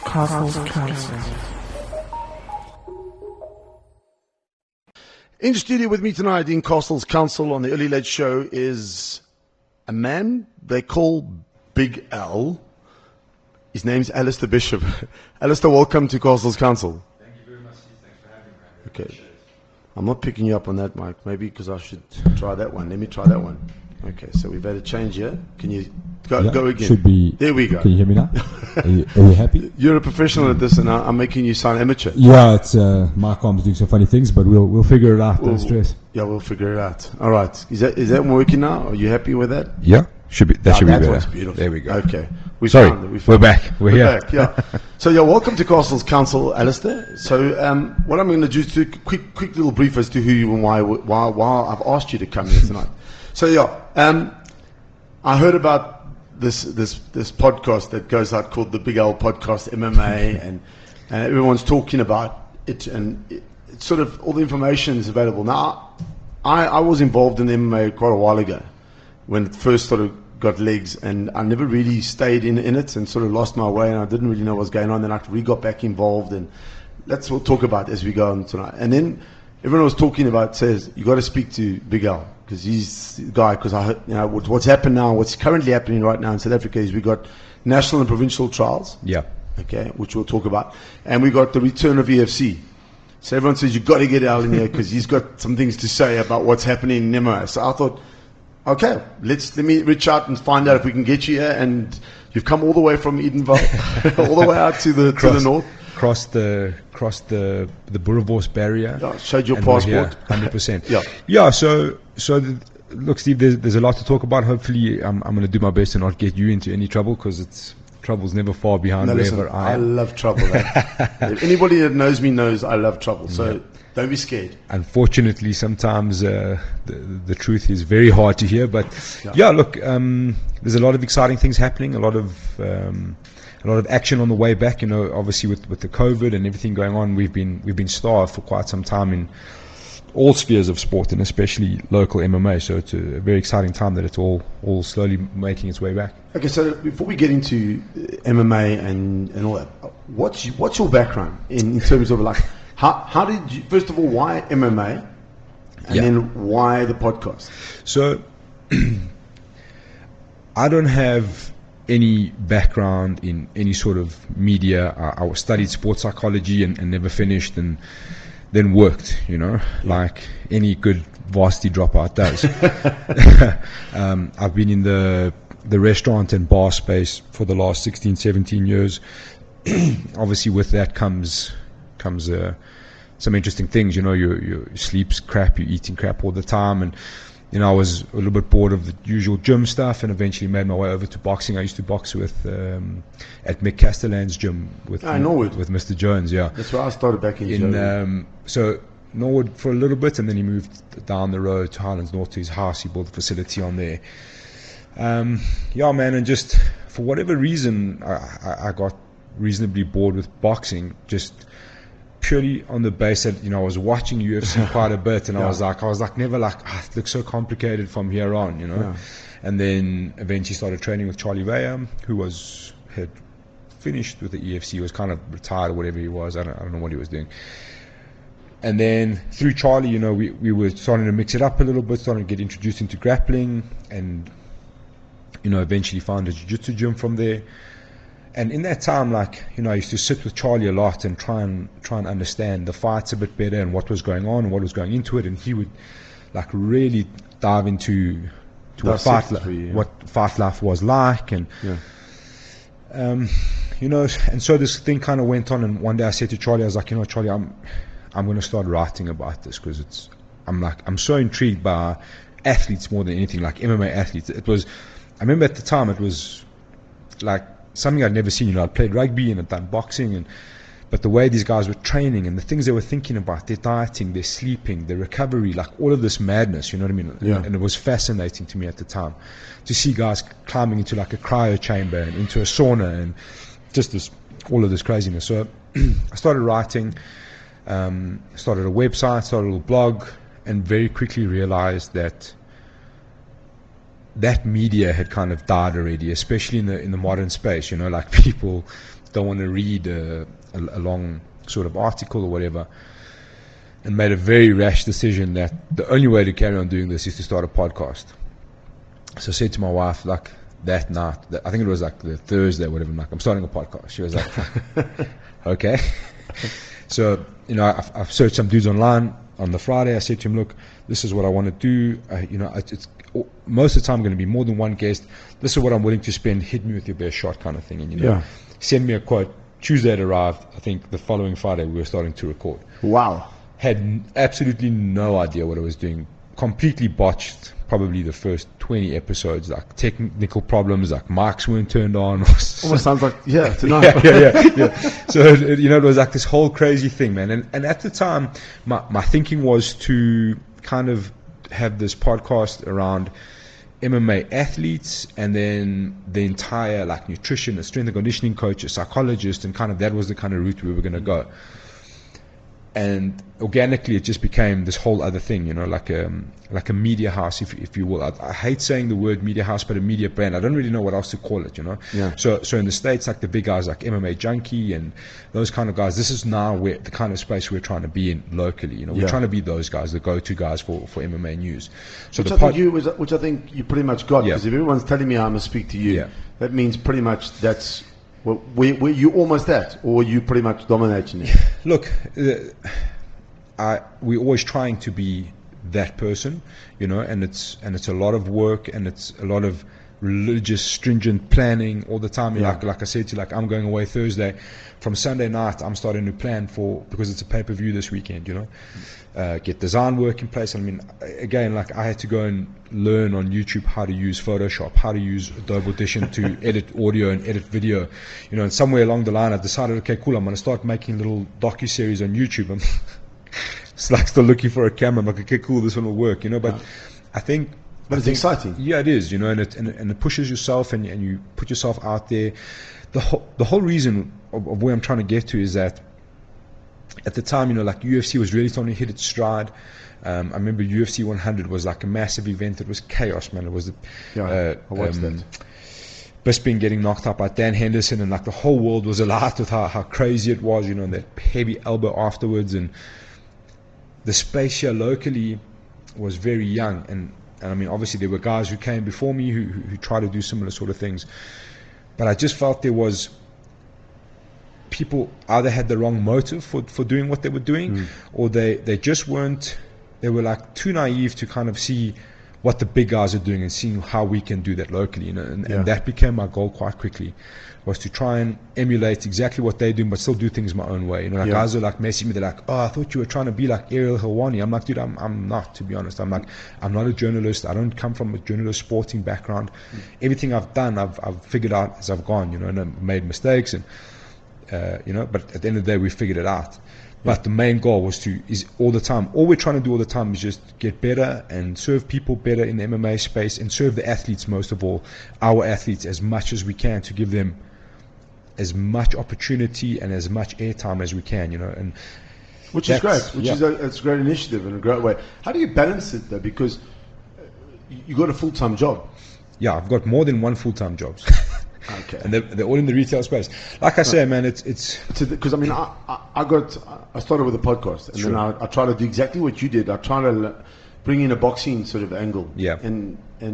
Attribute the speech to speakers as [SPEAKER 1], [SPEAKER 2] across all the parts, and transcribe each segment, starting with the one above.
[SPEAKER 1] Castles Council.
[SPEAKER 2] In studio with me tonight in Castles Council on the Early Late Show is a man they call Big Al. His name's Alistair Bishop. Alistair, welcome to Castles Council.
[SPEAKER 3] Thank you very much, Steve. Thanks for having me.
[SPEAKER 2] Okay. I'm not picking you up on that mic, maybe because I should try that one. Let me try that one. Okay, so we've had a change here. Can you go again?
[SPEAKER 3] Should be.
[SPEAKER 2] There we go.
[SPEAKER 3] Can you hear me now? Are you happy?
[SPEAKER 2] You're a professional at this, and I'm making you sound amateur.
[SPEAKER 3] Yeah, it's my com's doing some funny things, but we'll figure it out. Don't stress.
[SPEAKER 2] Yeah, we'll figure it out. All right. Is that working now? Are you happy with that?
[SPEAKER 3] Yeah, should be. That should be better.
[SPEAKER 2] One's beautiful.
[SPEAKER 3] There we go.
[SPEAKER 2] Okay.
[SPEAKER 3] Sorry, we're
[SPEAKER 2] back.
[SPEAKER 3] back. We're here.
[SPEAKER 2] Back, yeah. So yeah, welcome to Castles Council, Alistair. So what I'm going to do is do a quick little brief as to who you and why I've asked you to come here tonight. So yeah, I heard about this podcast that goes out called the Big Al Podcast MMA, and everyone's talking about it, and it's sort of all the information is available now. I was involved in MMA quite a while ago when it first sort of got legs, and I never really stayed in it and sort of lost my way, and I didn't really know what was going on. Then I really got back involved, and that's what we'll talk about as we go on tonight. And then everyone was talking about, says, you got to speak to Big Al, because he's the guy, because I heard, what's happened now, what's currently happening right now in South Africa is we got national and provincial trials.
[SPEAKER 3] Yeah.
[SPEAKER 2] Okay, which we'll talk about. And we got the return of EFC. So everyone says, you've got to get Al in here because he's got some things to say about what's happening in MMA. So I thought, okay, let me reach out and find out if we can get you here. And you've come all the way from Edenville, all the way out to the north.
[SPEAKER 3] Cross the Boerewors barrier.
[SPEAKER 2] Yeah, showed your passport.
[SPEAKER 3] 100%.
[SPEAKER 2] Yeah.
[SPEAKER 3] Yeah. So look, Steve, there's a lot to talk about. Hopefully, I'm going to do my best to not get you into any trouble, because trouble's never far behind wherever I am.
[SPEAKER 2] I love trouble. Anybody that knows me knows I love trouble. So don't be scared.
[SPEAKER 3] Unfortunately, sometimes the truth is very hard to hear. But yeah, look, there's a lot of exciting things happening. A lot of action on the way back. Obviously with the COVID and everything going on, we've been starved for quite some time in all spheres of sport, and especially local MMA. So it's a very exciting time that it's all slowly making its way back.
[SPEAKER 2] Okay, so before we get into MMA and all that, what's your background in terms of like how did you, first of all, why MMA, and then why the podcast?
[SPEAKER 3] So I don't have any background in any sort of media. I studied sports psychology and never finished, and then worked, like any good varsity dropout does. I've been in the restaurant and bar space for the last 16, 17 years. Obviously with that comes some interesting things. Your sleep's crap, you're eating crap all the time, and I was a little bit bored of the usual gym stuff, and eventually made my way over to boxing. I used to box with at Mick Castellan's gym with Mr. Jones. Yeah,
[SPEAKER 2] that's where I started back in
[SPEAKER 3] so Norwood for a little bit, and then he moved down the road to Highlands North to his house. He built a facility on there. And just for whatever reason, I got reasonably bored with boxing, just purely on the base that I was watching UFC quite a bit, and I was like never like it looks so complicated from here on, and then eventually started training with Charlie Vaya, who had finished with the EFC, was kind of retired or whatever he was. I don't know what he was doing. And then through Charlie, we were starting to mix it up a little bit, starting to get introduced into grappling, and eventually found a jiu-jitsu gym from there. And in that time, I used to sit with Charlie a lot and try and understand the fights a bit better and what was going on and what was going into it. And he would really dive into what fight life was like, and and so this thing kind of went on. And one day I said to Charlie, I was like, Charlie, I'm going to start writing about this, because I'm so intrigued by athletes more than anything, like MMA athletes. I remember at the time it was like something I'd never seen. I'd played rugby and I'd done boxing, but the way these guys were training and the things they were thinking about, their dieting, their sleeping, their recovery, like all of this madness, you know what I mean?
[SPEAKER 2] Yeah.
[SPEAKER 3] And it was fascinating to me at the time to see guys climbing into like a cryo chamber and into a sauna and just all of this craziness. So I started writing, started a website, started a little blog, and very quickly realized that that media had kind of died already, especially in the modern space. Like people don't want to read a long sort of article or whatever, and made a very rash decision that the only way to carry on doing this is to start a podcast. So I said to my wife, like, that night, I think it was like the Thursday, whatever, I'm starting a podcast. She was like, okay. So, I've searched some dudes online. On the Friday, I said to him, look, this is what I want to do. It's most of the time going to be more than one guest. This is what I'm willing to spend. Hit me with your best shot kind of thing. And, send me a quote. Tuesday it arrived. I think the following Friday we were starting to record.
[SPEAKER 2] Wow.
[SPEAKER 3] Had absolutely no idea what I was doing. Completely botched probably the first 20 episodes, like technical problems, like mics weren't turned on.
[SPEAKER 2] Almost sounds like, tonight.
[SPEAKER 3] Yeah. So, it was like this whole crazy thing, man. And at the time, my thinking was to kind of have this podcast around MMA athletes, and then the entire like nutrition, a strength and conditioning coach, a psychologist, and kind of that was the kind of route we were going to go. And organically, it just became this whole other thing, like a media house, if you will. I hate saying the word media house, but a media brand. I don't really know what else to call it,
[SPEAKER 2] Yeah.
[SPEAKER 3] So in the States, like the big guys like MMA Junkie and those kind of guys, this is now where the kind of space we're trying to be in locally. We're trying to be those guys, the go-to guys for MMA news. So
[SPEAKER 2] which I think you pretty much got, because if everyone's telling me I'm going to speak to you, that means pretty much that's. Well, were you almost at, or were you pretty much dominating it?
[SPEAKER 3] Look, we're always trying to be that person, and it's a lot of work, and it's a lot of religious, stringent planning all the time. Like I said to you, like I'm going away Thursday. From Sunday night, I'm starting to plan because it's a pay-per-view this weekend. Get design work in place. I mean, again, like I had to go and learn on YouTube how to use Photoshop, how to use Adobe Audition to edit audio and edit video. And somewhere along the line, I decided, okay, cool, I'm going to start making little docu-series on YouTube. I'm it's like still looking for a camera. I'm like, okay, cool, this one will work. But I think.
[SPEAKER 2] But it's exciting.
[SPEAKER 3] Yeah, it is. And it pushes yourself, and you put yourself out there. The whole reason of where I'm trying to get to is that at the time, like UFC was really starting to hit its stride. I remember UFC 100 was like a massive event. It was chaos, man. It was
[SPEAKER 2] I watched that.
[SPEAKER 3] Bisping getting knocked out by Dan Henderson, and like the whole world was alive with how crazy it was, and that heavy elbow afterwards. And the space here locally was very young, and I mean, obviously there were guys who came before me who tried to do similar sort of things, but I just felt there was people either had the wrong motive for doing what they were doing, or they just weren't. They were like too naive to kind of see what the big guys are doing and seeing how we can do that locally, and that became my goal quite quickly, was to try and emulate exactly what they're doing, but still do things my own way. Guys are like messaging me, they're like, oh, I thought you were trying to be like Ariel Helwani. I'm like, dude, I'm not, to be honest. I'm like, I'm not a journalist. I don't come from a journalist sporting background. Everything I've done, I've figured out as I've gone, and I've made mistakes, and but at the end of the day, we figured it out. But the main goal is all we're trying to do all the time is just get better and serve people better in the MMA space, and serve the athletes, most of all, our athletes, as much as we can, to give them as much opportunity and as much airtime as we can, and
[SPEAKER 2] which is great. It's a great initiative and a great way. How do you balance it though? Because you got a full-time job.
[SPEAKER 3] Yeah, I've got more than one full-time jobs.
[SPEAKER 2] Okay.
[SPEAKER 3] And they're all in the retail space. Like I say, man, it's
[SPEAKER 2] because I mean, I started with a podcast, and then I try to do exactly what you did. I try to bring in a boxing sort of angle.
[SPEAKER 3] Yeah.
[SPEAKER 2] And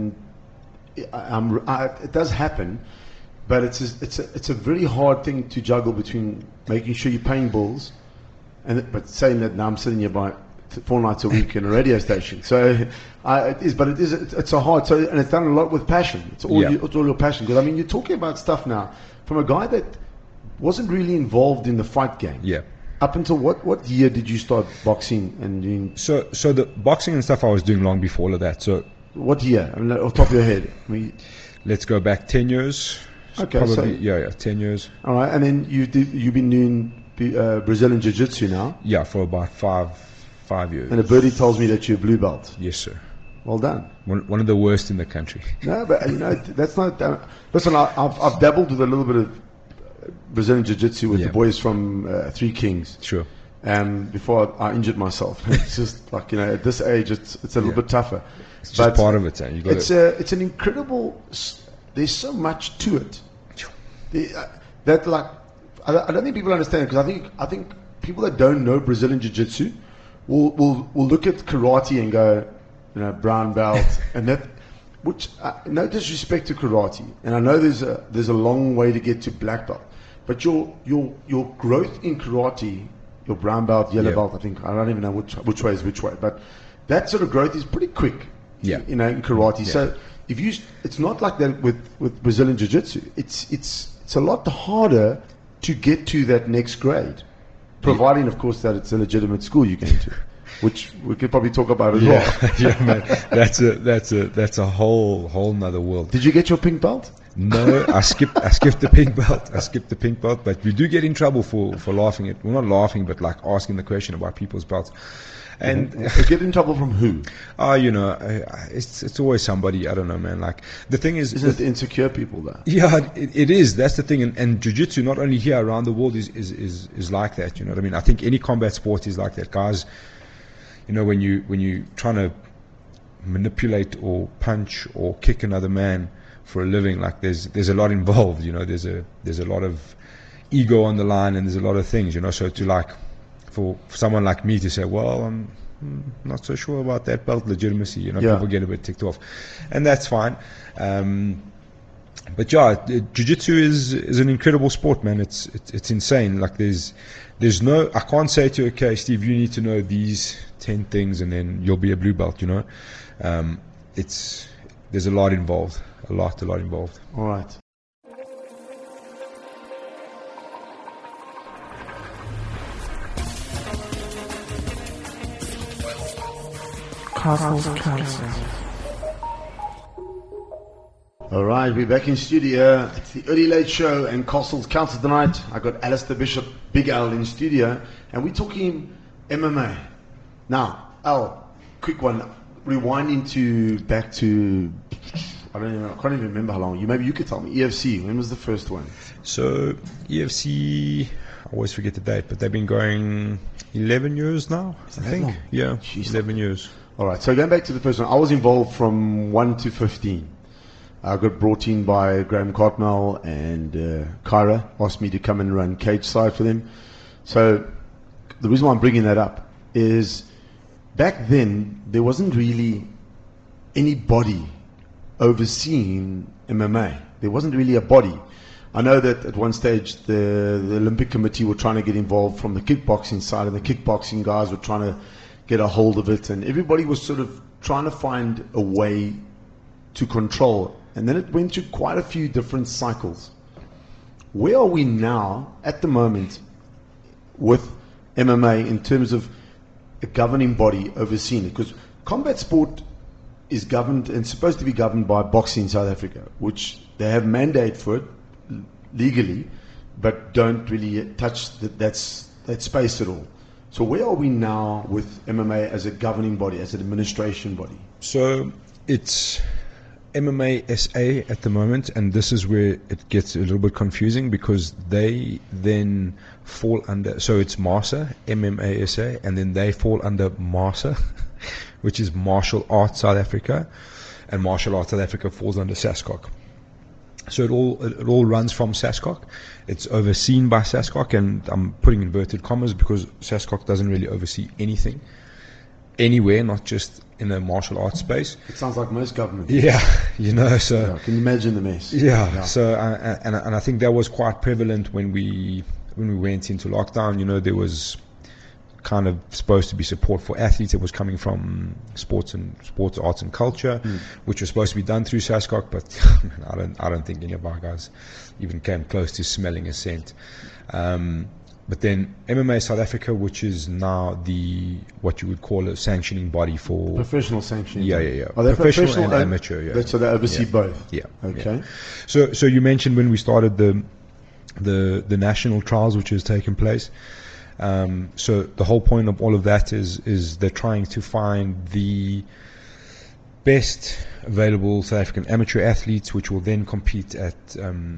[SPEAKER 2] it does happen, but it's a very hard thing to juggle between making sure you're paying bills, but saying that now I'm sitting here by 4 nights a week in a radio station. So it's a hard. So, and it's done a lot with passion. It's all your passion. Because I mean, you're talking about stuff now from a guy that wasn't really involved in the fight game.
[SPEAKER 3] Yeah.
[SPEAKER 2] Up until what year did you start boxing and doing?
[SPEAKER 3] So the boxing and stuff I was doing long before all of that. So
[SPEAKER 2] what year? I mean, off the top of your head.
[SPEAKER 3] Let's go back 10 years.
[SPEAKER 2] Okay.
[SPEAKER 3] Probably, 10 years.
[SPEAKER 2] All right, and then you've been doing Brazilian Jiu-Jitsu now.
[SPEAKER 3] Yeah, for about five years.
[SPEAKER 2] And a birdie tells me that you're a blue belt.
[SPEAKER 3] Yes, sir.
[SPEAKER 2] Well done.
[SPEAKER 3] One of the worst in the country.
[SPEAKER 2] No, but that's not. Listen, I've dabbled with a little bit of Brazilian Jiu-Jitsu with the boys from Three Kings.
[SPEAKER 3] Sure.
[SPEAKER 2] before I injured myself. It's just like, at this age, it's a little bit tougher.
[SPEAKER 3] It's just part of it. You got
[SPEAKER 2] it's an incredible. There's so much to it. That like I don't think people understand, because I think people that don't know Brazilian Jiu-Jitsu will look at karate and go, brown belt, and that, which no disrespect to karate, and I know there's a long way to get to black belt, but your growth in karate, your brown belt, yellow belt, I don't even know which way is which way, but that sort of growth is pretty quick. In karate. Yeah. So it's not like that with Brazilian Jiu-Jitsu. It's a lot harder to get to that next grade, providing, of course, that it's a legitimate school you're going to, which we could probably talk about as well.
[SPEAKER 3] Yeah, man, that's a whole nother world.
[SPEAKER 2] Did you get your pink belt?
[SPEAKER 3] No, I skipped the pink belt. I skipped the pink belt, but we do get in trouble for laughing at. Well, not laughing, but like asking the question about people's belts. And
[SPEAKER 2] get in trouble from who?
[SPEAKER 3] It's always somebody. I don't know, man. Like the thing is,
[SPEAKER 2] isn't it the insecure people there?
[SPEAKER 3] Yeah, it is. That's the thing. And jiu-jitsu, not only here, around the world, is like that. You know what I mean? I think any combat sport is like that, guys. When you trying to manipulate or punch or kick another man for a living, like there's a lot involved. There's a lot of ego on the line, and there's a lot of things. So to like. For someone like me to say, well, I'm not so sure about that belt legitimacy, people get a bit ticked off, and that's fine. But yeah, jiu-jitsu is an incredible sport, man. It's insane. Like there's no, I can't say to you, okay, Steve, you need to know these 10 things and then you'll be a blue belt. There's a lot involved, a lot involved.
[SPEAKER 2] All right.
[SPEAKER 1] Castles Council.
[SPEAKER 2] All right, we're back in studio. It's the Early Late Show and Castles Council tonight. I got Alistair Bishop, Big Al, in studio, and we're talking MMA. Now, Al, quick one. Rewinding back to I can't even remember how long. Maybe you could tell me. EFC. When was the first one?
[SPEAKER 3] So EFC, I always forget the date, but they've been going 11 years now, I think. Long? Yeah, jeez, 11 years.
[SPEAKER 2] All right, so going back to the first one, I was involved from 1 to 15. I got brought in by Graham Cartmell, and Kyra asked me to come and run cage side for them. So the reason why I'm bringing that up is back then there wasn't really anybody overseeing MMA. There wasn't really a body. I know that at one stage the Olympic Committee were trying to get involved from the kickboxing side, and the kickboxing guys were trying to get a hold of it, and everybody was sort of trying to find a way to control. And then it went through quite a few different cycles. Where are we now at the moment with MMA in terms of a governing body overseeing it? Because combat sport is governed and supposed to be governed by boxing in South Africa, which they have mandate for it legally, but don't really touch that space at all. So where are we now with MMA as a governing body, as an administration body?
[SPEAKER 3] So it's MMA SA at the moment, and this is where it gets a little bit confusing, because they then fall under, so it's MASA, MMA SA, and then they fall under MASA, which is Martial Arts South Africa, and Martial Arts South Africa falls under SASCOC. So it all runs from SASCOC. It's overseen by SASCOC, and I'm putting inverted commas because SASCOC doesn't really oversee anything anywhere, not just in the martial arts space.
[SPEAKER 2] It sounds like most governments.
[SPEAKER 3] Yeah, so
[SPEAKER 2] yeah, can you imagine the mess?
[SPEAKER 3] Yeah. So and I think that was quite prevalent when we went into lockdown. There was kind of supposed to be support for athletes. It was coming from sports, arts and culture, which was supposed to be done through SASCOC, but I don't think any of our guys even came close to smelling a scent. But then MMA South Africa, which is now what you would call a sanctioning body for
[SPEAKER 2] professional sanctioning.
[SPEAKER 3] Yeah.
[SPEAKER 2] Are they
[SPEAKER 3] professional and amateur? Yeah.
[SPEAKER 2] So they oversee both.
[SPEAKER 3] Yeah.
[SPEAKER 2] Okay.
[SPEAKER 3] Yeah. So you mentioned when we started the national trials, which has taken place. So the whole point of all of that is they're trying to find the best available South African amateur athletes, which will then compete at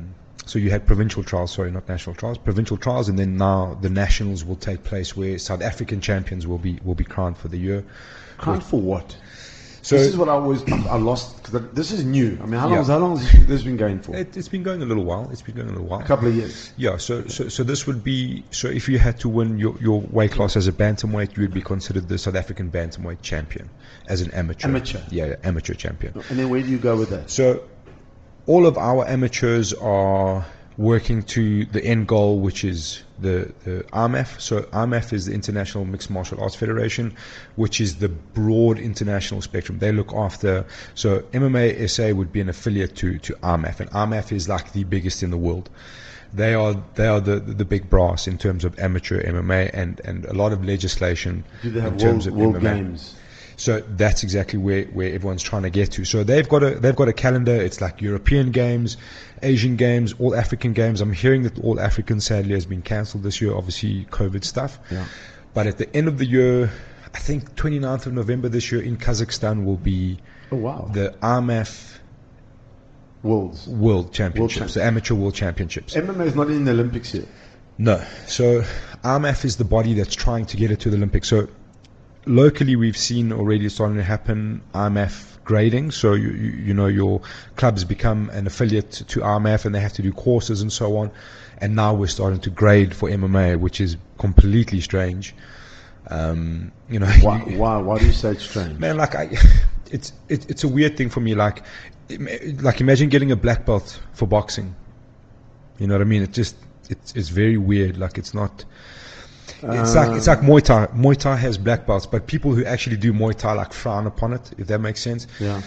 [SPEAKER 3] So you had provincial trials, sorry, not national trials, provincial trials, and then now the nationals will take place where South African champions will be crowned for the year.
[SPEAKER 2] Crowned for what?
[SPEAKER 3] So
[SPEAKER 2] this is what I lost. Cause this is new. I mean, how
[SPEAKER 3] Yeah.
[SPEAKER 2] long has this been going for?
[SPEAKER 3] it's been going a little while.
[SPEAKER 2] A couple of years.
[SPEAKER 3] Yeah, so this would be, so if you had to win your weight class as a bantamweight, you would be considered the South African bantamweight champion as an amateur.
[SPEAKER 2] Amateur.
[SPEAKER 3] Yeah, amateur champion.
[SPEAKER 2] And then where do you go with that?
[SPEAKER 3] So all of our amateurs are working to the end goal, which is the RMAF. So RMAF is the International Mixed Martial Arts Federation, which is the broad international spectrum. They look after, so MMA SA would be an affiliate to RMAF, and RMAF is like the biggest in the world. They are the big brass in terms of amateur MMA and a lot of legislation
[SPEAKER 2] Do they have
[SPEAKER 3] in terms
[SPEAKER 2] world
[SPEAKER 3] of MMA.
[SPEAKER 2] games?
[SPEAKER 3] So that's exactly where everyone's trying to get to. So they've got a calendar. It's like European games, Asian games, all African games. I'm hearing that all African sadly has been cancelled this year, obviously COVID stuff.
[SPEAKER 2] Yeah.
[SPEAKER 3] But at the end of the year, I think 29th of November this year in Kazakhstan will be
[SPEAKER 2] Oh wow.
[SPEAKER 3] the RMAF
[SPEAKER 2] Worlds.
[SPEAKER 3] World Championships, the Amateur World Championships.
[SPEAKER 2] MMA is not in the Olympics yet.
[SPEAKER 3] No. So RMAF is the body that's trying to get it to the Olympics. So locally, we've seen already starting to happen RMAF grading. So you know your clubs become an affiliate to RMAF and they have to do courses and so on. And now we're starting to grade for MMA, which is completely strange. You know,
[SPEAKER 2] Why do you say it's strange?
[SPEAKER 3] man, like it's a weird thing for me. Like imagine getting a black belt for boxing. You know what I mean? It's very weird. Like it's not. It's like Muay Thai. Muay Thai has black belts, but people who actually do Muay Thai like frown upon it, if that makes sense.
[SPEAKER 2] Yeah.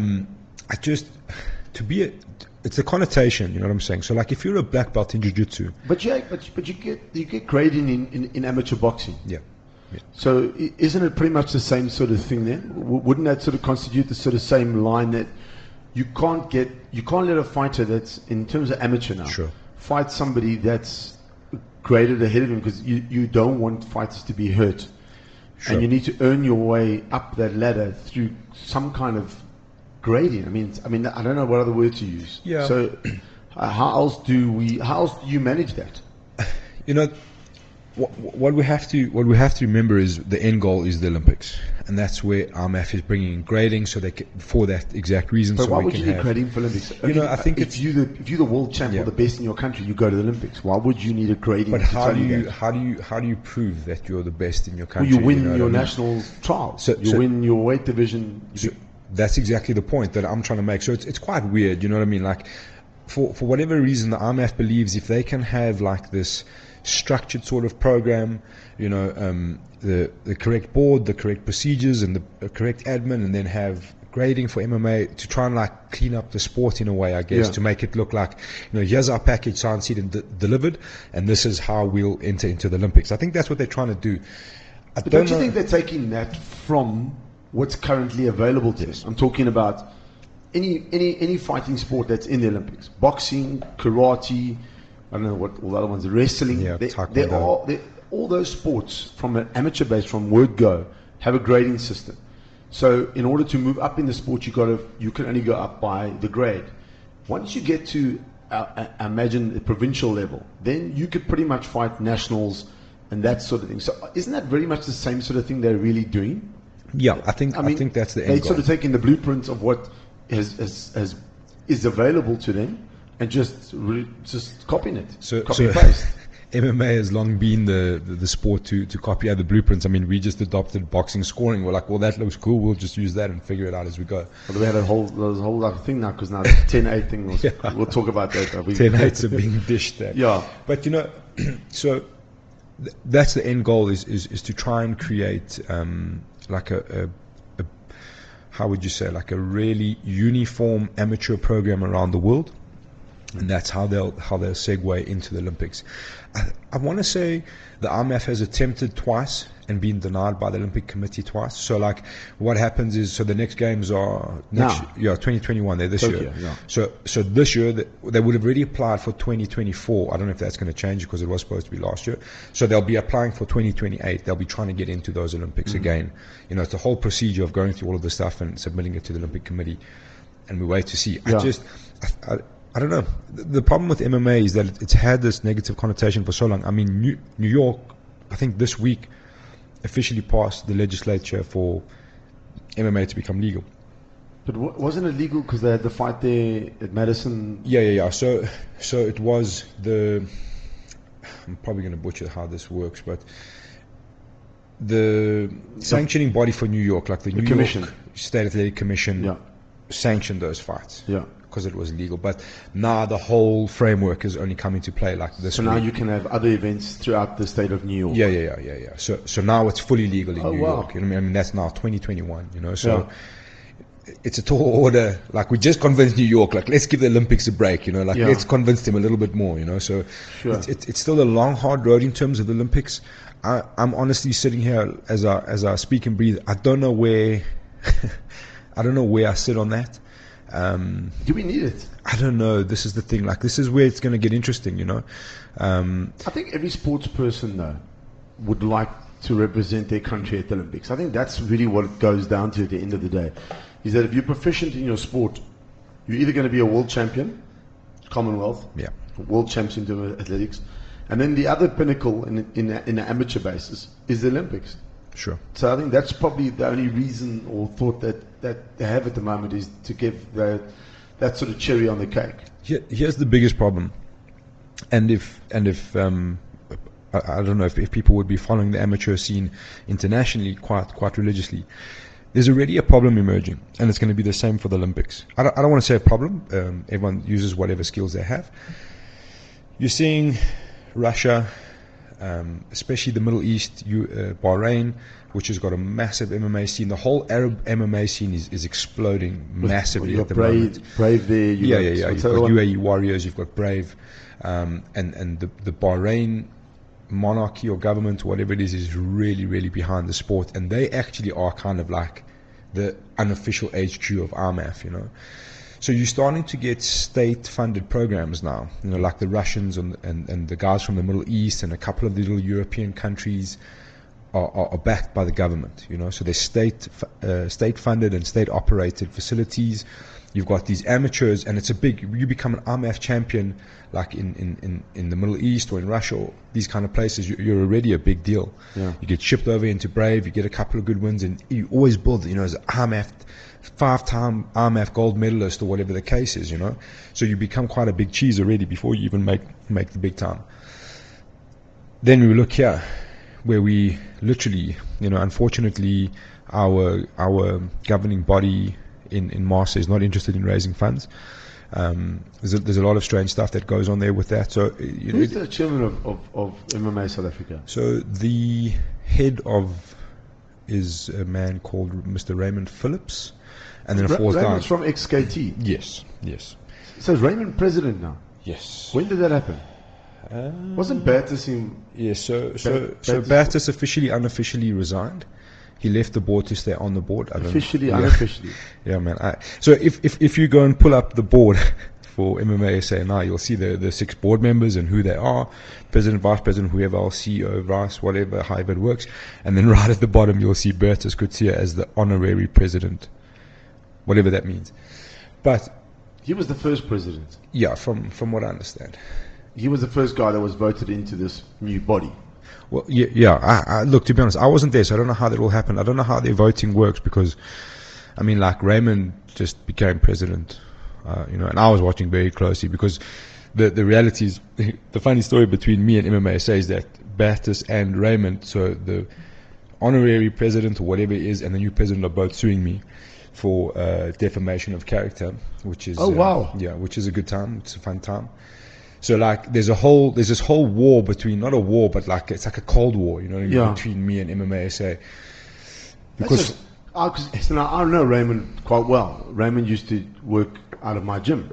[SPEAKER 3] It's a connotation, you know what I'm saying? So like if you're a black belt in jiu-jitsu.
[SPEAKER 2] But you get grading in amateur boxing.
[SPEAKER 3] Yeah.
[SPEAKER 2] So isn't it pretty much the same sort of thing then? Wouldn't that sort of constitute the sort of same line that you can't let a fighter that's in terms of amateur now
[SPEAKER 3] Sure.
[SPEAKER 2] fight somebody that's graded ahead of him, because you don't want fighters to be hurt.
[SPEAKER 3] Sure.
[SPEAKER 2] And you need to earn your way up that ladder through some kind of grading. I mean, I don't know what other word to use.
[SPEAKER 3] Yeah.
[SPEAKER 2] So, how else do you manage that?
[SPEAKER 3] You know, what we have to remember is the end goal is the Olympics, and that's where RMAF is bringing in grading, so they can, for that exact reason.
[SPEAKER 2] But
[SPEAKER 3] so
[SPEAKER 2] why
[SPEAKER 3] we
[SPEAKER 2] would
[SPEAKER 3] can
[SPEAKER 2] you need
[SPEAKER 3] have,
[SPEAKER 2] grading for Olympics?
[SPEAKER 3] You know, I think
[SPEAKER 2] if you're the world champ
[SPEAKER 3] Yeah.
[SPEAKER 2] or the best in your country, you go to the Olympics. Why would you need a grading?
[SPEAKER 3] But
[SPEAKER 2] to
[SPEAKER 3] how
[SPEAKER 2] tell
[SPEAKER 3] do you
[SPEAKER 2] that?
[SPEAKER 3] how do you prove that you're the best in your
[SPEAKER 2] Well,
[SPEAKER 3] country?
[SPEAKER 2] you win
[SPEAKER 3] know what
[SPEAKER 2] your
[SPEAKER 3] I mean?
[SPEAKER 2] national trials.
[SPEAKER 3] So-
[SPEAKER 2] you
[SPEAKER 3] so-
[SPEAKER 2] win your weight division.
[SPEAKER 3] So that's exactly the point that I'm trying to make. So it's quite weird, you know what I mean? Like, for whatever reason, the RMAF believes if they can have like this structured sort of program, you know, the correct board, the correct procedures, and the correct admin, and then have grading for MMA to try and like clean up the sport in a way, I guess,
[SPEAKER 2] Yeah.
[SPEAKER 3] to make it look like, you know, here's our package signed, sealed, and delivered, and this is how we'll enter into the Olympics. I think that's what they're trying to do.
[SPEAKER 2] But don't you think they're taking that from what's currently available to us? I'm talking about any fighting sport that's in the Olympics. Boxing, karate, I don't know what all the other ones, wrestling.
[SPEAKER 3] Yeah,
[SPEAKER 2] They all those sports from an amateur base, from word go, have a grading system. So in order to move up in the sport, you can only go up by the grade. Once you get to imagine the provincial level, then you could pretty much fight nationals and that sort of thing. So isn't that very much the same sort of thing they're really doing?
[SPEAKER 3] Yeah, I think that's the end
[SPEAKER 2] They're
[SPEAKER 3] goal.
[SPEAKER 2] sort of taking the blueprint of what is available to them and just copying it. Copy and paste.
[SPEAKER 3] MMA has long been the sport to copy other blueprints. I mean, we just adopted boxing scoring. We're like, well, that looks cool. We'll just use that and figure it out as we go.
[SPEAKER 2] Well, we had a whole other thing now, because now the 10-8 thing was,
[SPEAKER 3] Yeah.
[SPEAKER 2] we'll talk about that.
[SPEAKER 3] 10-8s are being dished there.
[SPEAKER 2] Yeah.
[SPEAKER 3] But, you know, so that's the end goal is to try and create like a how would you say, like a really uniform amateur program around the world. And that's how they'll segue into the Olympics. I want to say the RMAF has attempted twice and been denied by the Olympic Committee twice. So like what happens is, so the next games are 2021. They're this
[SPEAKER 2] Tokyo,
[SPEAKER 3] year.
[SPEAKER 2] yeah.
[SPEAKER 3] So this year they would have already applied for 2024. I don't know if that's going to change because it was supposed to be last year. So they'll be applying for 2028. They'll be trying to get into those Olympics again. You know, it's a whole procedure of going through all of this stuff and submitting it to the Olympic Committee, and we wait to see.
[SPEAKER 2] Yeah.
[SPEAKER 3] I don't know. The problem with MMA is that it's had this negative connotation for so long. I mean, New York, I think this week, officially passed the legislature for MMA to become legal.
[SPEAKER 2] But wasn't it legal because they had the fight there at Madison?
[SPEAKER 3] Yeah. So it was I'm probably going to butcher how this works, but the sanctioning body for New York, like the New
[SPEAKER 2] Commission.
[SPEAKER 3] York State Athletic Commission,
[SPEAKER 2] Yeah.
[SPEAKER 3] sanctioned those fights.
[SPEAKER 2] Yeah.
[SPEAKER 3] Because it was legal. But now the whole framework is only coming to play like this
[SPEAKER 2] So
[SPEAKER 3] week.
[SPEAKER 2] now you can have other events throughout the state of New York.
[SPEAKER 3] Yeah. So now it's fully legal in
[SPEAKER 2] Oh,
[SPEAKER 3] New
[SPEAKER 2] wow.
[SPEAKER 3] York. You know what I mean? That's now 2021. You know, so it's a tall order. Like we just convinced New York. Like let's give the Olympics a break. You know, like
[SPEAKER 2] Yeah.
[SPEAKER 3] let's convince them a little bit more. You know, so
[SPEAKER 2] Sure.
[SPEAKER 3] it's still a long, hard road in terms of the Olympics. I'm honestly sitting here as I speak and breathe. I don't know where I sit on that.
[SPEAKER 2] Do we need it?
[SPEAKER 3] I don't know. This is the thing. Like, this is where it's going to get interesting, you know.
[SPEAKER 2] I think every sports person, though, would like to represent their country at the Olympics. I think that's really what it goes down to at the end of the day. Is that if you're proficient in your sport, you're either going to be a world champion, Commonwealth,
[SPEAKER 3] Yeah.
[SPEAKER 2] world champs in terms of athletics, and then the other pinnacle in an amateur basis is the Olympics.
[SPEAKER 3] Sure.
[SPEAKER 2] So I think that's probably the only reason or thought that they have at the moment is to give that sort of cherry on the cake.
[SPEAKER 3] Here's the biggest problem, and if I don't know if people would be following the amateur scene internationally quite religiously. There's already a problem emerging, and it's going to be the same for the Olympics. I don't want to say a problem. Everyone uses whatever skills they have. You're seeing Russia, especially the Middle East, Bahrain, which has got a massive MMA scene. The whole Arab MMA scene is exploding massively
[SPEAKER 2] You've
[SPEAKER 3] at the
[SPEAKER 2] got
[SPEAKER 3] moment.
[SPEAKER 2] Brave there.
[SPEAKER 3] Yeah.
[SPEAKER 2] what's
[SPEAKER 3] You've
[SPEAKER 2] the
[SPEAKER 3] got
[SPEAKER 2] other one?
[SPEAKER 3] UAE Warriors, you've got Brave, and the Bahrain monarchy or government, whatever it is really, really behind the sport, and they actually are kind of like the unofficial HQ of IMAF, you know. So you're starting to get state-funded programs now, you know, like the Russians and the guys from the Middle East and a couple of the little European countries are backed by the government, you know. So they're state-funded and state-operated facilities. You've got these amateurs, and you become an IMAF champion, like in the Middle East or in Russia or these kind of places. You're already a big deal.
[SPEAKER 2] Yeah.
[SPEAKER 3] You get shipped over into Brave, you get a couple of good wins, and you always build, you know, as an IMAF, 5-time IMAF gold medalist or whatever the case is, you know. So you become quite a big cheese already before you even make the big time. Then we look here, where we literally, you know, unfortunately, our governing body in Marseille is not interested in raising funds. There's a lot of strange stuff that goes on there with that. So
[SPEAKER 2] Who's the chairman of MMA South Africa?
[SPEAKER 3] So the head of is a man called Mr. Raymond Phillips, and then it falls down.
[SPEAKER 2] Raymond's from XKT.
[SPEAKER 3] Yes.
[SPEAKER 2] So is Raymond president now?
[SPEAKER 3] Yes.
[SPEAKER 2] When did that happen? Wasn't Batis in?
[SPEAKER 3] Yes. So
[SPEAKER 2] Batis-
[SPEAKER 3] Batis unofficially resigned. He left the board to stay on the board.
[SPEAKER 2] Officially,
[SPEAKER 3] Yeah.
[SPEAKER 2] unofficially.
[SPEAKER 3] Yeah, man. So if you go and pull up the board for MMA SA now, you'll see the 6 board members and who they are, president, vice president, whoever else, CEO, vice, whatever, however it works. And then right at the bottom, you'll see Bertus Kutsia as the honorary president, whatever that means. But
[SPEAKER 2] He was the first president.
[SPEAKER 3] yeah, from what I understand.
[SPEAKER 2] He was the first guy that was voted into this new body.
[SPEAKER 3] Well, yeah. I look, to be honest, I wasn't there, so I don't know how that all happened. I don't know how their voting works because, I mean, like Raymond just became president, you know, and I was watching very closely because the reality is, the funny story between me and MMA SA is that Batis and Raymond, so the honorary president or whatever it is, and the new president are both suing me for defamation of character, which is
[SPEAKER 2] wow.
[SPEAKER 3] yeah, which is a good time. It's a fun time. So like there's this whole war between, not a war, but like it's like a cold war, you know,
[SPEAKER 2] Yeah.
[SPEAKER 3] between me and MMA SA.
[SPEAKER 2] Because now I know Raymond quite well. Raymond used to work out of my gym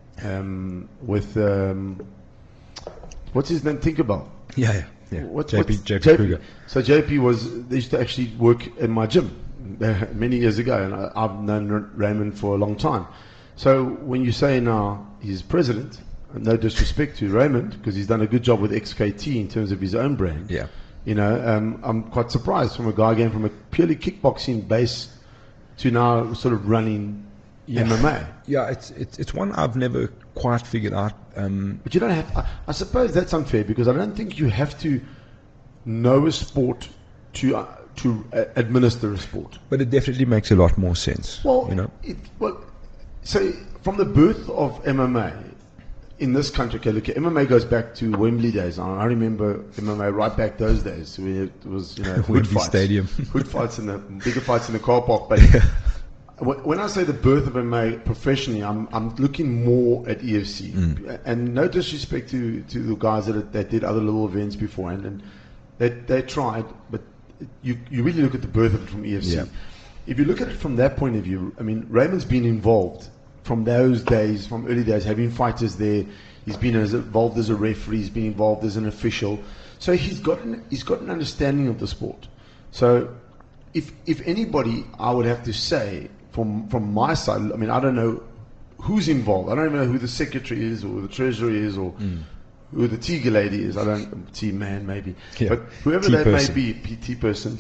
[SPEAKER 2] with what's his name? Tinkerbell.
[SPEAKER 3] Yeah.
[SPEAKER 2] What's
[SPEAKER 3] JP Kruger.
[SPEAKER 2] So JP they used to actually work in my gym many years ago, and I've known Raymond for a long time. So when you say now he's president, and no disrespect to Raymond, because he's done a good job with XKT in terms of his own brand.
[SPEAKER 3] Yeah.
[SPEAKER 2] You know, I'm quite surprised from a guy going from a purely kickboxing base to now sort of running MMA.
[SPEAKER 3] Yeah, it's one I've never quite figured out.
[SPEAKER 2] But you don't have. I suppose that's unfair because I don't think you have to know a sport to administer a sport.
[SPEAKER 3] But it definitely makes a lot more sense.
[SPEAKER 2] Well,
[SPEAKER 3] you know.
[SPEAKER 2] So from the birth of MMA in this country, okay, look, MMA goes back to Wembley days. I remember MMA right back those days. Where it was, hood
[SPEAKER 3] Wembley
[SPEAKER 2] fights,
[SPEAKER 3] Stadium.
[SPEAKER 2] hood fights and the bigger fights in the car park. But when I say the birth of MMA professionally, I'm looking more at EFC. And no disrespect to the guys that did other little events beforehand, and they tried, but you really look at the birth of it from EFC.
[SPEAKER 3] Yeah.
[SPEAKER 2] If you look at it from that point of view, I mean, Raymond's been involved from those days, from early days, having fighters there. He's been involved as a referee. He's been involved as an official. So he's got an understanding of the sport. So if anybody, I would have to say from my side, I mean, I don't know who's involved. I don't even know who the secretary is or the treasurer is or who the tea lady is. I don't, tea man maybe.
[SPEAKER 3] Yeah.
[SPEAKER 2] But whoever
[SPEAKER 3] Tea
[SPEAKER 2] that
[SPEAKER 3] person.
[SPEAKER 2] may be, PT person.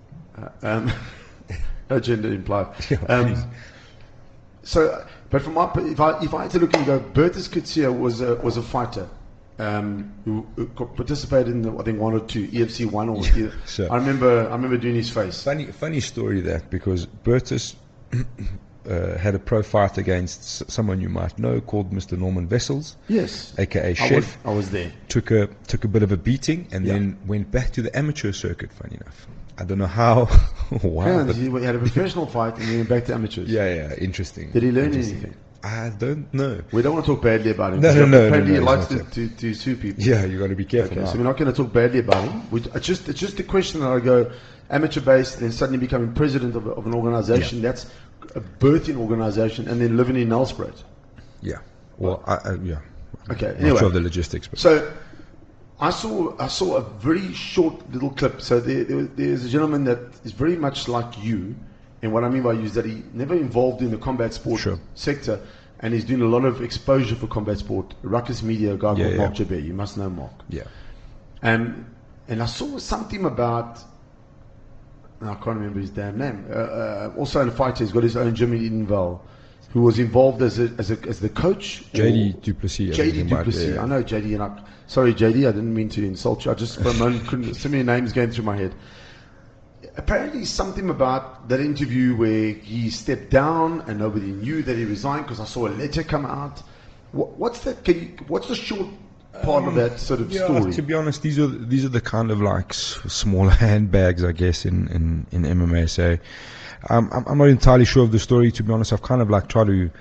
[SPEAKER 2] No gender implied.
[SPEAKER 3] Yeah,
[SPEAKER 2] So, but from my, if I had to look and go, Bertus Kutsia was a fighter who participated in I think one or two EFC one or either.
[SPEAKER 3] Sure.
[SPEAKER 2] I remember doing his face.
[SPEAKER 3] Funny story that, because Bertus had a pro fight against someone you might know called Mr. Norman Vessels,
[SPEAKER 2] Yes,
[SPEAKER 3] aka Chef.
[SPEAKER 2] I was there.
[SPEAKER 3] Took a bit of a beating and
[SPEAKER 2] Yeah.
[SPEAKER 3] then went back to the amateur circuit. Funny enough, I don't know how. Wow,
[SPEAKER 2] And
[SPEAKER 3] but
[SPEAKER 2] he had a professional fight and he went back to amateurs.
[SPEAKER 3] yeah, interesting.
[SPEAKER 2] Did he learn
[SPEAKER 3] Interesting.
[SPEAKER 2] anything?
[SPEAKER 3] I don't know.
[SPEAKER 2] We don't want to talk badly about him.
[SPEAKER 3] No,
[SPEAKER 2] because
[SPEAKER 3] no,
[SPEAKER 2] apparently
[SPEAKER 3] no,
[SPEAKER 2] he likes
[SPEAKER 3] it's not
[SPEAKER 2] to sue people.
[SPEAKER 3] Yeah, you got to be careful.
[SPEAKER 2] Okay,
[SPEAKER 3] now.
[SPEAKER 2] so we're not going to talk badly about him. It's just a question that I go amateur based, then suddenly becoming president of an organization. That's a birthing organization, and then living in Nelspruit.
[SPEAKER 3] Yeah. Well, yeah.
[SPEAKER 2] Okay.
[SPEAKER 3] I'm
[SPEAKER 2] Anyway,
[SPEAKER 3] not sure of the logistics, but
[SPEAKER 2] so I saw a very short little clip. So there's a gentleman that is very much like you, and what I mean by you is that he never involved in the combat sport
[SPEAKER 3] Sure.
[SPEAKER 2] sector, and he's doing a lot of exposure for combat sport. Ruckus Media, a guy called Mark Jabber. You must know Mark.
[SPEAKER 3] yeah.
[SPEAKER 2] And I saw something about, I can't remember his damn name. Also a fighter, he's got his own gym in Edenvale, who was involved as the coach.
[SPEAKER 3] JD Duplessis. I think
[SPEAKER 2] JD
[SPEAKER 3] you might-
[SPEAKER 2] Duplessis.
[SPEAKER 3] yeah.
[SPEAKER 2] I know JD, and sorry JD, I didn't mean to insult you. I just for a moment couldn't. So many names going through my head. Apparently, something about that interview where he stepped down and nobody knew that he resigned because I saw a letter come out. What's that? What's the short part of that sort of
[SPEAKER 3] Yeah,
[SPEAKER 2] story?
[SPEAKER 3] to be honest, these are the kind of like smaller handbags, I guess, in MMA. So I'm not entirely sure of the story. To be honest, I've kind of like tried to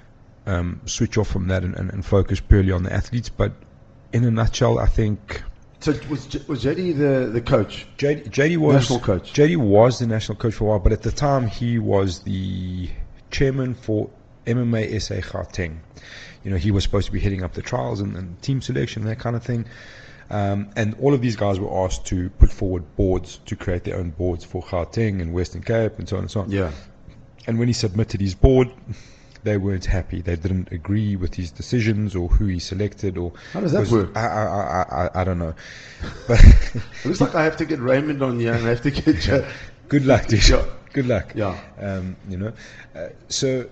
[SPEAKER 3] switch off from that and focus purely on the athletes. But in a nutshell, I think
[SPEAKER 2] So was JD the coach?
[SPEAKER 3] JD was
[SPEAKER 2] National coach.
[SPEAKER 3] JD was the national coach for a while, but at the time he was the chairman for MMA SA Gauteng. You know, he was supposed to be heading up the trials and team selection and that kind of thing. And all of these guys were asked to put forward boards, to create their own boards for Gauteng and Western Cape and so on and so on.
[SPEAKER 2] Yeah.
[SPEAKER 3] And when he submitted his board, they weren't happy. They didn't agree with his decisions or who he selected. Or
[SPEAKER 2] How does that work?
[SPEAKER 3] I don't know. But
[SPEAKER 2] It looks like I have to get Raymond on here and I have to get you.
[SPEAKER 3] good luck, dude.
[SPEAKER 2] Yeah.
[SPEAKER 3] Good luck.
[SPEAKER 2] Yeah.
[SPEAKER 3] You know, so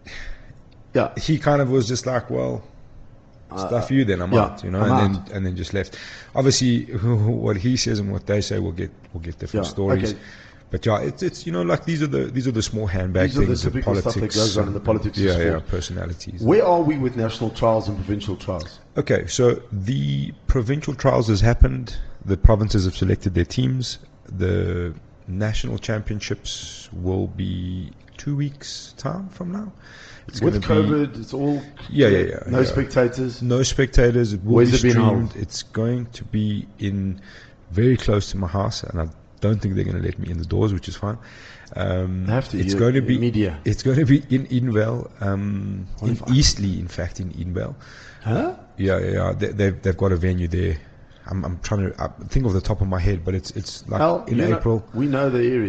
[SPEAKER 2] Yeah.
[SPEAKER 3] he kind of was just like, well, stuff you, then I'm
[SPEAKER 2] yeah,
[SPEAKER 3] out, you know,
[SPEAKER 2] I'm
[SPEAKER 3] and then just left. Obviously, what he says and what they say will get different
[SPEAKER 2] Yeah,
[SPEAKER 3] stories.
[SPEAKER 2] okay.
[SPEAKER 3] But yeah, it's you know, like these are the small handbag
[SPEAKER 2] These are the
[SPEAKER 3] things,
[SPEAKER 2] typical
[SPEAKER 3] politics,
[SPEAKER 2] stuff that goes on in the politics of
[SPEAKER 3] yeah,
[SPEAKER 2] sport.
[SPEAKER 3] yeah, personalities.
[SPEAKER 2] Where are we with national trials and provincial trials?
[SPEAKER 3] Okay, so the provincial trials has happened. The provinces have selected their teams. The national championships will be 2 weeks' time from now. It's
[SPEAKER 2] With
[SPEAKER 3] gonna be-
[SPEAKER 2] COVID, it's all
[SPEAKER 3] Yeah.
[SPEAKER 2] no spectators.
[SPEAKER 3] No spectators. It will
[SPEAKER 2] Where's
[SPEAKER 3] be
[SPEAKER 2] it being
[SPEAKER 3] streamed.
[SPEAKER 2] held?
[SPEAKER 3] It's going to be in very close to my house, and I don't think they're going to let me in the doors, which is fine.
[SPEAKER 2] They have to.
[SPEAKER 3] It's
[SPEAKER 2] You're
[SPEAKER 3] going to be
[SPEAKER 2] media.
[SPEAKER 3] It's going to be in Edenvale, in
[SPEAKER 2] Wonderful.
[SPEAKER 3] Eastleigh, in fact, in Edenvale.
[SPEAKER 2] Huh?
[SPEAKER 3] Yeah. They've got a venue there. I'm trying to think off the top of my head, but it's like
[SPEAKER 2] Well,
[SPEAKER 3] in April.
[SPEAKER 2] we know the area.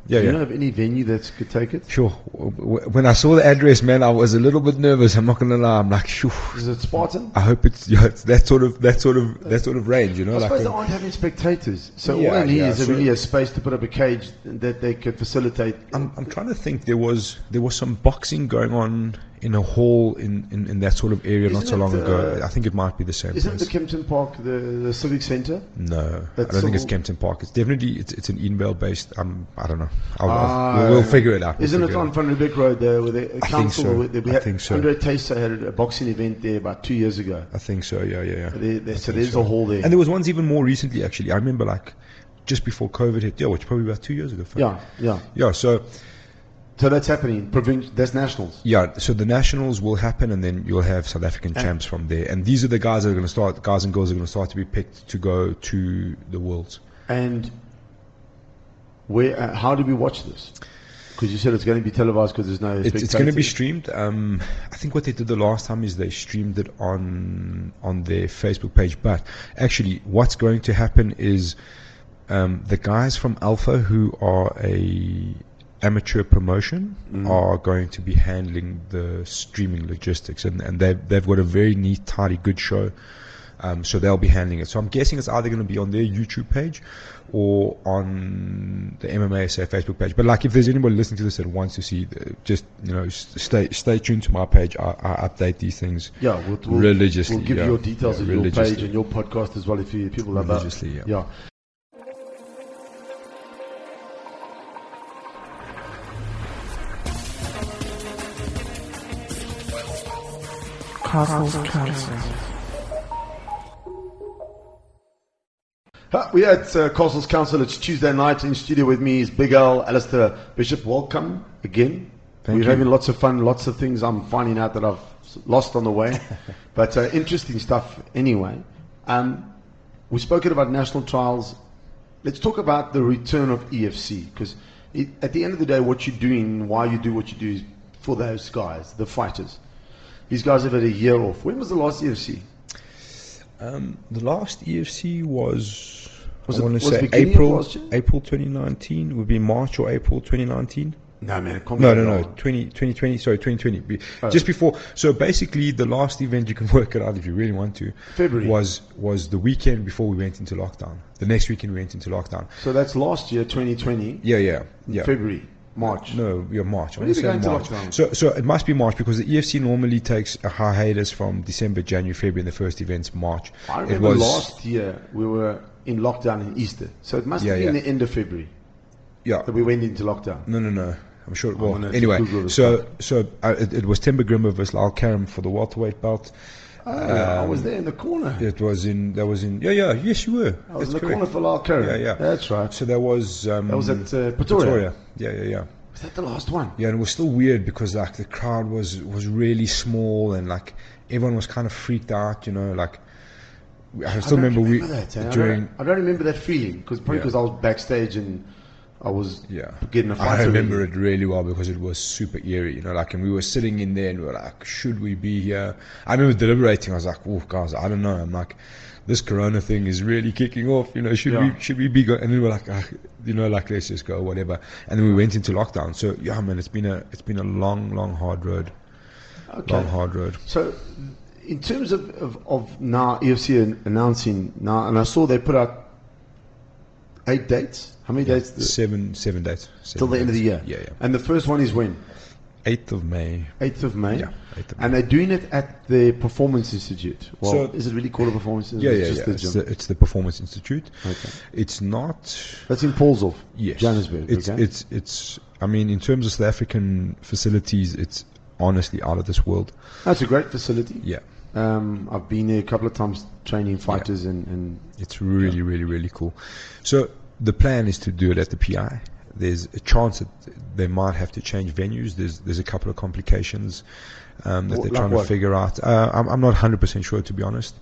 [SPEAKER 3] Yeah,
[SPEAKER 2] Do you
[SPEAKER 3] yeah.
[SPEAKER 2] know of any venue that could take it?
[SPEAKER 3] Sure. When I saw the address, man, I was a little bit nervous. I'm not gonna lie. I'm like, phew.
[SPEAKER 2] Is it Spartan?
[SPEAKER 3] I hope it's that sort of range, you know.
[SPEAKER 2] I
[SPEAKER 3] Like
[SPEAKER 2] suppose they
[SPEAKER 3] when-
[SPEAKER 2] aren't having spectators, so
[SPEAKER 3] Yeah,
[SPEAKER 2] all they need
[SPEAKER 3] yeah,
[SPEAKER 2] is
[SPEAKER 3] so-
[SPEAKER 2] really a space to put up a cage that they could facilitate.
[SPEAKER 3] I'm trying to think. There was some boxing going on in a hall in that sort of area not
[SPEAKER 2] Isn't
[SPEAKER 3] so long
[SPEAKER 2] it,
[SPEAKER 3] ago. I think it might be the same
[SPEAKER 2] Isn't it
[SPEAKER 3] place.
[SPEAKER 2] the Kempton Park, the Civic Centre?
[SPEAKER 3] No, I
[SPEAKER 2] That's
[SPEAKER 3] don't think it's
[SPEAKER 2] all-
[SPEAKER 3] Kempton Park. It's definitely it's an Edenvale based. I don't know.
[SPEAKER 2] Ah,
[SPEAKER 3] We'll figure it out. We'll
[SPEAKER 2] Isn't it
[SPEAKER 3] figure
[SPEAKER 2] on Van Riebeeck Road there, where the
[SPEAKER 3] I
[SPEAKER 2] council?
[SPEAKER 3] think so.
[SPEAKER 2] We
[SPEAKER 3] I
[SPEAKER 2] had,
[SPEAKER 3] think so.
[SPEAKER 2] Andre Teysa had a boxing event there about 2 years ago.
[SPEAKER 3] I think so. Yeah.
[SPEAKER 2] So
[SPEAKER 3] think
[SPEAKER 2] there's
[SPEAKER 3] so.
[SPEAKER 2] a hall there.
[SPEAKER 3] And there was ones even more recently. Actually, I remember like just before COVID hit. Yeah, which probably about 2 years ago.
[SPEAKER 2] yeah.
[SPEAKER 3] Yeah.
[SPEAKER 2] So that's happening. That's nationals.
[SPEAKER 3] Yeah, so the nationals will happen, and then you'll have South African champs from there. And these are the guys that are going to start. Guys and girls are going to start to be picked to go to the worlds.
[SPEAKER 2] And where? How do we watch this? Because you said it's going to be televised because there's no.
[SPEAKER 3] It's going to be
[SPEAKER 2] spectators.
[SPEAKER 3] streamed. I think what they did the last time is they streamed it on their Facebook page. But actually, what's going to happen is the guys from Alpha, who are a amateur promotion, are going to be handling the streaming logistics, and they've got a very neat, tidy, good show. So they'll be handling it. So I'm guessing it's either going to be on their YouTube page or on the MMA SA Facebook page. But like, if there's anybody listening to this that wants to see, just stay tuned to my page. I update these things.
[SPEAKER 2] Yeah, we'll
[SPEAKER 3] religiously.
[SPEAKER 2] We'll give you your details of your
[SPEAKER 3] religiously.
[SPEAKER 2] page and your podcast as well if people have
[SPEAKER 3] Religiously,
[SPEAKER 2] that.
[SPEAKER 3] yeah.
[SPEAKER 1] Castles Council.
[SPEAKER 2] We're at Castles Council. It's Tuesday night. In studio with me is Big Al, Alistair Bishop. Welcome again.
[SPEAKER 3] Thank
[SPEAKER 2] We're
[SPEAKER 3] you.
[SPEAKER 2] having lots of fun, lots of things I'm finding out that I've lost on the way. But interesting stuff anyway. We've spoken about national trials. Let's talk about the return of EFC, because at the end of the day, what you're doing, why you do what you do is for those guys, the fighters. These guys have had a year off. When was the last EFC?
[SPEAKER 3] The last EFC was
[SPEAKER 2] Was
[SPEAKER 3] I
[SPEAKER 2] it-
[SPEAKER 3] want
[SPEAKER 2] was
[SPEAKER 3] to say
[SPEAKER 2] beginning of
[SPEAKER 3] April
[SPEAKER 2] last year?
[SPEAKER 3] April 2019 would be March or April 2019.
[SPEAKER 2] No, man. It can't be
[SPEAKER 3] No,
[SPEAKER 2] that
[SPEAKER 3] no, no.
[SPEAKER 2] long.
[SPEAKER 3] 2020. Sorry, 2020.
[SPEAKER 2] Oh.
[SPEAKER 3] Just before. So basically, the last event, you can work it out if you really want to.
[SPEAKER 2] February.
[SPEAKER 3] was the weekend before we went into lockdown. The next weekend we went into lockdown.
[SPEAKER 2] So that's last year, 2020,
[SPEAKER 3] Yeah.
[SPEAKER 2] February, March.
[SPEAKER 3] No, yeah, March. I
[SPEAKER 2] When
[SPEAKER 3] want
[SPEAKER 2] did
[SPEAKER 3] to
[SPEAKER 2] we
[SPEAKER 3] say
[SPEAKER 2] go into
[SPEAKER 3] March.
[SPEAKER 2] lockdown?
[SPEAKER 3] So it must be March, because the EFC normally takes a hiatus from December, January, February, and the first event's March.
[SPEAKER 2] I
[SPEAKER 3] It
[SPEAKER 2] remember
[SPEAKER 3] was
[SPEAKER 2] last year we were in lockdown in Easter. So it must
[SPEAKER 3] Yeah,
[SPEAKER 2] have been
[SPEAKER 3] yeah.
[SPEAKER 2] the end of February
[SPEAKER 3] yeah.
[SPEAKER 2] that we went into lockdown.
[SPEAKER 3] No. I'm sure.
[SPEAKER 2] I'm
[SPEAKER 3] Well,
[SPEAKER 2] gonna
[SPEAKER 3] anyway,
[SPEAKER 2] Google this
[SPEAKER 3] so it was Timber Grimmer versus Lyle Karam for the welterweight belt.
[SPEAKER 2] Oh, I was there in the corner.
[SPEAKER 3] That was in. Yes, you were.
[SPEAKER 2] I was
[SPEAKER 3] That's
[SPEAKER 2] in the
[SPEAKER 3] correct.
[SPEAKER 2] corner for Lyle Curran.
[SPEAKER 3] Yeah.
[SPEAKER 2] That's right.
[SPEAKER 3] So that was.
[SPEAKER 2] That was at Pretoria.
[SPEAKER 3] Yeah.
[SPEAKER 2] Was that the last one?
[SPEAKER 3] Yeah, and it was still weird because like the crowd was really small, and like everyone was kind of freaked out, like I still
[SPEAKER 2] don't
[SPEAKER 3] remember
[SPEAKER 2] that, eh?
[SPEAKER 3] during
[SPEAKER 2] I don't remember that feeling because
[SPEAKER 3] Yeah.
[SPEAKER 2] I was backstage and I was
[SPEAKER 3] yeah
[SPEAKER 2] getting a fight.
[SPEAKER 3] I remember
[SPEAKER 2] already.
[SPEAKER 3] it really well because it was super eerie, and we were sitting in there and we were like, should we be here? I remember deliberating. I was like, oh guys, I don't know. I'm like, this corona thing is really kicking off, should we be going? And then we were like, like let's just go, whatever. And then we went into lockdown. So yeah, man, it's been a long hard road.
[SPEAKER 2] Okay.
[SPEAKER 3] Long hard road.
[SPEAKER 2] So, in terms of now EFC announcing now, and I saw they put out 8 dates. How many dates?
[SPEAKER 3] Seven dates.
[SPEAKER 2] Till the end of the year.
[SPEAKER 3] Yeah.
[SPEAKER 2] And the first one is when?
[SPEAKER 3] 8th of May.
[SPEAKER 2] 8th of May.
[SPEAKER 3] Yeah, 8th of May.
[SPEAKER 2] And they're doing it at the Performance Institute. Well,
[SPEAKER 3] So-
[SPEAKER 2] is it really called a Performance
[SPEAKER 3] Yeah,
[SPEAKER 2] Institute?
[SPEAKER 3] yeah,
[SPEAKER 2] It's
[SPEAKER 3] yeah.
[SPEAKER 2] just the gym.
[SPEAKER 3] It's the Performance Institute.
[SPEAKER 2] Okay.
[SPEAKER 3] It's not.
[SPEAKER 2] That's in Paulsdorf,
[SPEAKER 3] Yes.
[SPEAKER 2] Johannesburg.
[SPEAKER 3] It's
[SPEAKER 2] okay.
[SPEAKER 3] it's. I mean, in terms of South African facilities, it's honestly out of this world.
[SPEAKER 2] That's a great facility.
[SPEAKER 3] Yeah.
[SPEAKER 2] I've been there a couple of times training fighters and
[SPEAKER 3] It's really cool. So the plan is to do it at the PI. There's a chance that they might have to change venues. There's a couple of complications that they're
[SPEAKER 2] Like
[SPEAKER 3] trying to
[SPEAKER 2] what?
[SPEAKER 3] figure out. I'm not 100% sure, to be honest.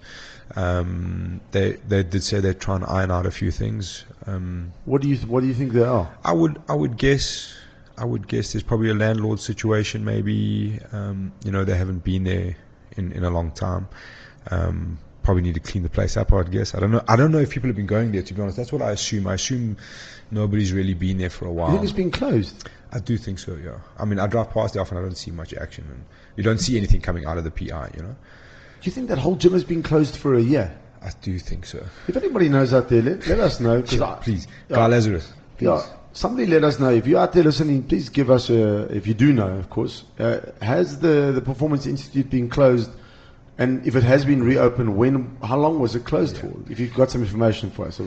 [SPEAKER 3] They did say they're trying to iron out a few things.
[SPEAKER 2] what do you think they are?
[SPEAKER 3] I would guess there's probably a landlord situation. Maybe they haven't been there in a long time. probably need to clean the place up, I'd guess. I don't know. I don't know if people have been going there, to be honest. That's what I assume. I assume nobody's really been there for a while.
[SPEAKER 2] You think it's been closed?
[SPEAKER 3] I do think so, yeah. I mean, I drive past it often. I don't see much action. And you don't see anything coming out of the PI, you know.
[SPEAKER 2] Do you think that whole gym has been closed for a year?
[SPEAKER 3] I do think so.
[SPEAKER 2] If anybody knows out there, let us know.
[SPEAKER 3] Please. Guy Lazarus. Please.
[SPEAKER 2] Yeah, somebody let us know. If you're out there listening, please give us if you do know, of course. Has the Performance Institute been closed? And if it has been reopened, how long was it closed for? If you've got some information for us.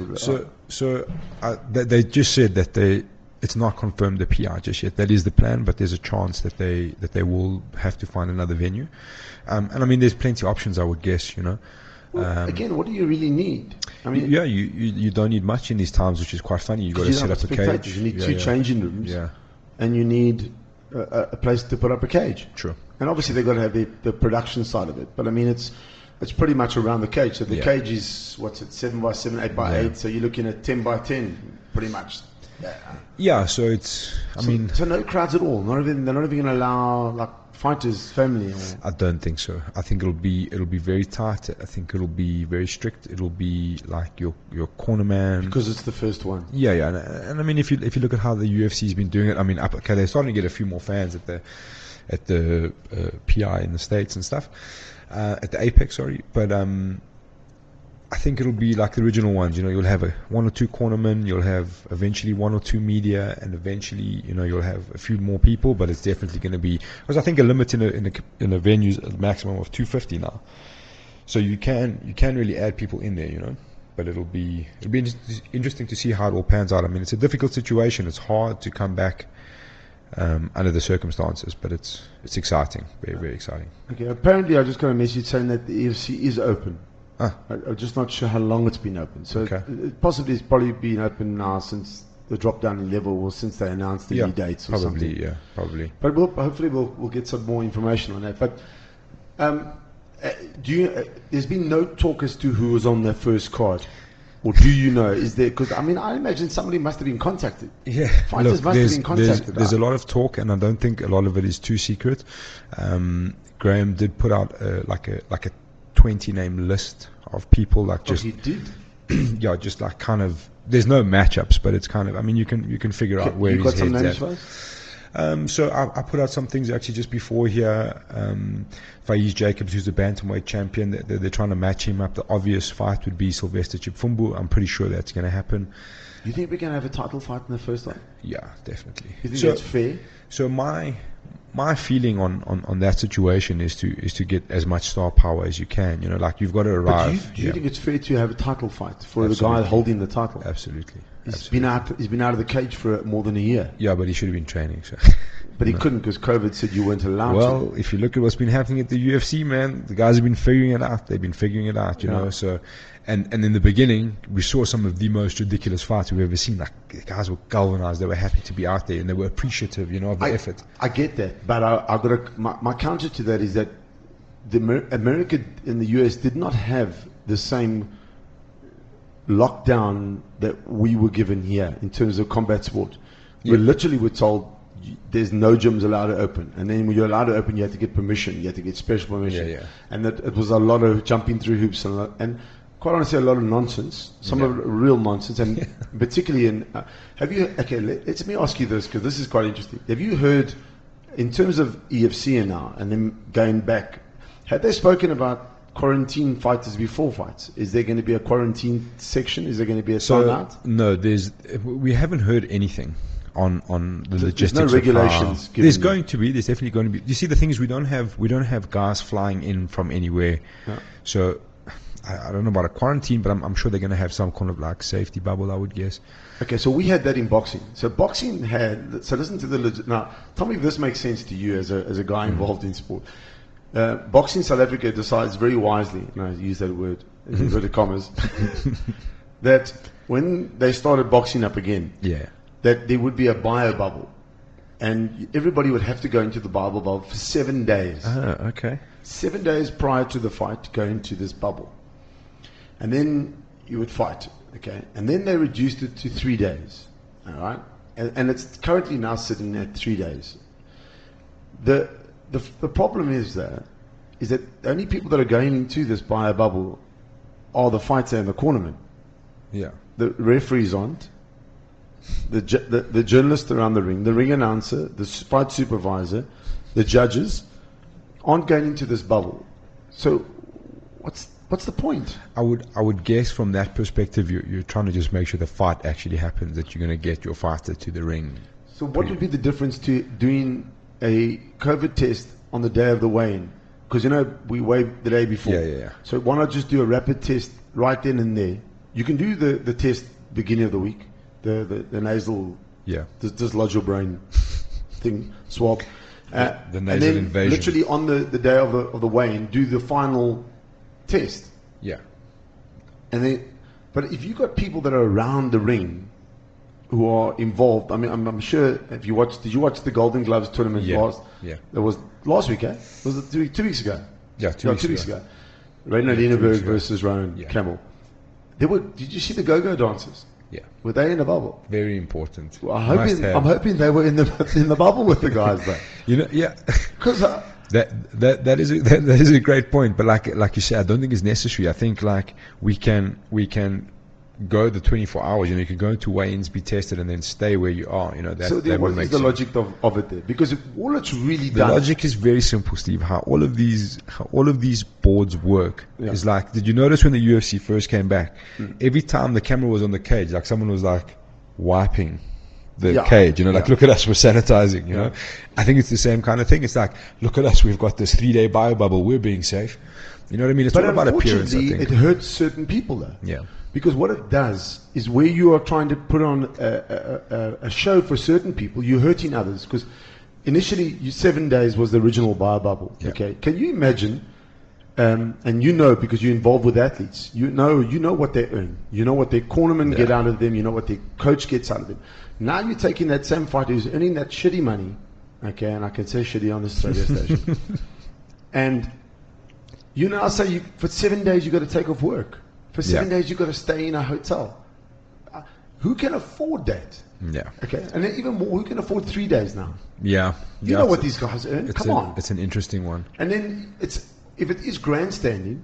[SPEAKER 3] They just said that it's not confirmed the PI just yet. That is the plan, but there's a chance that they will have to find another venue. And I mean, there's plenty of options, I would guess, you know.
[SPEAKER 2] Well, again, what do you really need? I mean,
[SPEAKER 3] yeah, you don't need much in these times, which is quite funny. You've got to set up a cage.
[SPEAKER 2] You need two changing rooms,
[SPEAKER 3] yeah,
[SPEAKER 2] and you need a place to put up a cage.
[SPEAKER 3] True.
[SPEAKER 2] And obviously they've got to have the production side of it. But I mean, it's pretty much around the cage. So the cage is, 7 by 7, 8 by 8. So you're looking at 10 by 10, pretty much.
[SPEAKER 3] Yeah. So it's.
[SPEAKER 2] So no crowds at all. They're not even going to allow like fighters' family.
[SPEAKER 3] I don't think so. I think it'll be very tight. I think it'll be very strict. It'll be like your corner man,
[SPEAKER 2] because it's the first one.
[SPEAKER 3] Yeah. And I mean, if you look at how the UFC's been doing it, I mean, okay, they're starting to get a few more fans at the PI in the States and stuff, at the Apex, sorry. But I think it'll be like the original ones. You know, you'll have one or two cornermen, you'll have eventually one or two media, and eventually, you know, you'll have a few more people. But it's definitely going to be, because I think a limit in a venue is a maximum of 250 now. So you can really add people in there, you know. But it'll be interesting to see how it all pans out. I mean, it's a difficult situation. It's hard to come back under the circumstances, but it's exciting, very, very exciting.
[SPEAKER 2] Okay, apparently I just got a message saying that the EFC is open. I'm just not sure how long it's been open. So it's probably been open now since the drop down in level, or since they announced the new dates or something.
[SPEAKER 3] Yeah, probably.
[SPEAKER 2] But hopefully we'll get some more information on that. But there's been no talk as to who was on their first card. Or do you know? Is there? Because I mean, I imagine somebody must have been contacted.
[SPEAKER 3] Yeah,
[SPEAKER 2] fighters must have been contacted.
[SPEAKER 3] There's a lot of talk, and I don't think a lot of it is too secret. Graham did put out like a 20-name list of people, like just.
[SPEAKER 2] He did.
[SPEAKER 3] Yeah, just like kind of. There's no matchups, but it's kind of. I mean, you can figure out where his head's at. So I put out some things actually just before here. Faiz Jacobs, who's the bantamweight champion, they're trying to match him up. The obvious fight would be Sylvester Chipfumbu. I'm pretty sure that's going to happen.
[SPEAKER 2] You think we're going to have a title fight in the first one?
[SPEAKER 3] Yeah, definitely.
[SPEAKER 2] You think that's fair?
[SPEAKER 3] So my feeling on that situation is to get as much star power as you can. You know, like you've got to arrive.
[SPEAKER 2] Do you think it's fair to have a title fight for the guy holding the title?
[SPEAKER 3] Absolutely.
[SPEAKER 2] He's been out of the cage for more than a year.
[SPEAKER 3] Yeah, but he should have been training. So.
[SPEAKER 2] But he couldn't, because COVID said you weren't allowed to.
[SPEAKER 3] Well, if you look at what's been happening at the UFC, man, the guys have been figuring it out. They've been figuring it out, you know. So, and in the beginning, we saw some of the most ridiculous fights we've ever seen. Like, the guys were galvanized. They were happy to be out there, and they were appreciative, you know, of the effort.
[SPEAKER 2] I get that, but I've got my counter to that is that America and the US did not have the same lockdown that we were given here in terms of combat sport. We literally were told there's no gyms allowed to open, and then when you're allowed to open, you have to get permission. You have to get special permission, and that it was a lot of jumping through hoops and quite honestly a lot of nonsense. Some of it real nonsense, and particularly in. Let me ask you this, because this is quite interesting. Have you heard, in terms of EFC now and then going back, had they spoken about quarantine fighters before fights? Is there going to be a quarantine section? Is there going to be a sign out?
[SPEAKER 3] No, we haven't heard anything on the logistics.
[SPEAKER 2] There's no regulations.
[SPEAKER 3] There's definitely going to be. You see, the thing is, we don't have guys flying in from anywhere. Yeah. So I don't know about a quarantine, but I'm sure they're going to have some kind of like safety bubble, I would guess.
[SPEAKER 2] Okay, so we had that in boxing. So boxing had. So listen to now. Tell me if this makes sense to you as a guy involved in sport. Boxing South Africa decides very wisely, and I use that word in inverted commas, that when they started boxing up again, that there would be a bio bubble, and everybody would have to go into the bio bubble for 7 days.
[SPEAKER 3] Okay.
[SPEAKER 2] 7 days prior to the fight, go into this bubble, and then you would fight. Okay, and then they reduced it to 3 days. All right, and it's currently now sitting at 3 days. The problem is that the only people that are going into this bio bubble are the fighter and the cornerman.
[SPEAKER 3] Yeah.
[SPEAKER 2] The referees aren't. The journalists around the ring announcer, the fight supervisor, the judges aren't going into this bubble. So what's the point?
[SPEAKER 3] I would guess from that perspective, you're trying to just make sure the fight actually happens, that you're going to get your fighter to the ring.
[SPEAKER 2] So what would be the difference to doing a COVID test on the day of the weigh-in? Because, we weigh the day before.
[SPEAKER 3] Yeah.
[SPEAKER 2] So why not just do a rapid test right then and there? You can do the test beginning of the week, the nasal, dislodge your brain thing, swab.
[SPEAKER 3] The nasal
[SPEAKER 2] and then
[SPEAKER 3] invasion.
[SPEAKER 2] Literally on the day of the weigh-in, do the final test.
[SPEAKER 3] Yeah.
[SPEAKER 2] And then, but if you've got people that are around the ring who are involved, I mean, I'm sure did you watch the Golden Gloves tournament last?
[SPEAKER 3] Yeah.
[SPEAKER 2] That was last week, eh? Was it 2 weeks ago?
[SPEAKER 3] Yeah, 2 weeks ago.
[SPEAKER 2] Reynard
[SPEAKER 3] 2 weeks
[SPEAKER 2] Lineberg
[SPEAKER 3] ago.
[SPEAKER 2] versus Rowan Campbell. Did you see the go-go dancers?
[SPEAKER 3] Yeah.
[SPEAKER 2] Were they in the bubble?
[SPEAKER 3] Very important.
[SPEAKER 2] Well, I'm hoping they were in the bubble with the guys though.
[SPEAKER 3] Yeah.
[SPEAKER 2] Because
[SPEAKER 3] that is a great point, but like you said, I don't think it's necessary. I think we can go the 24 hours. You can go into weigh-ins, be tested, and then stay where you are.
[SPEAKER 2] So then what is the logic of it there? Because all it's really
[SPEAKER 3] the
[SPEAKER 2] done.
[SPEAKER 3] The logic is very simple, Steve. How all of these boards work is did you notice when the UFC first came back? Every time the camera was on the cage, someone was wiping the cage, look at us, we're sanitizing, you know. I think it's the same kind of thing. It's look at us, we've got this 3-day bio bubble, we're being safe. You know what I mean? It's all about appearance, I think.
[SPEAKER 2] It hurts certain people though.
[SPEAKER 3] Yeah.
[SPEAKER 2] Because what it does is where you are trying to put on a show for certain people, you're hurting others. Because initially, 7 days was the original bio bubble.
[SPEAKER 3] Yeah.
[SPEAKER 2] Okay, can you imagine? And because you're involved with athletes, you know what they earn. You know what their cornermen get out of them. You know what their coach gets out of them. Now you're taking that same fighter who's earning that shitty money. Okay, and I can say shitty on this radio station. And you now say for 7 days you've got to take off work. For 7 days, you've got to stay in a hotel. Who can afford that?
[SPEAKER 3] Yeah.
[SPEAKER 2] Okay. And then even more, who can afford 3 days now?
[SPEAKER 3] Yeah.
[SPEAKER 2] You know what these guys earn? Come on.
[SPEAKER 3] It's an interesting one.
[SPEAKER 2] And then if it is grandstanding,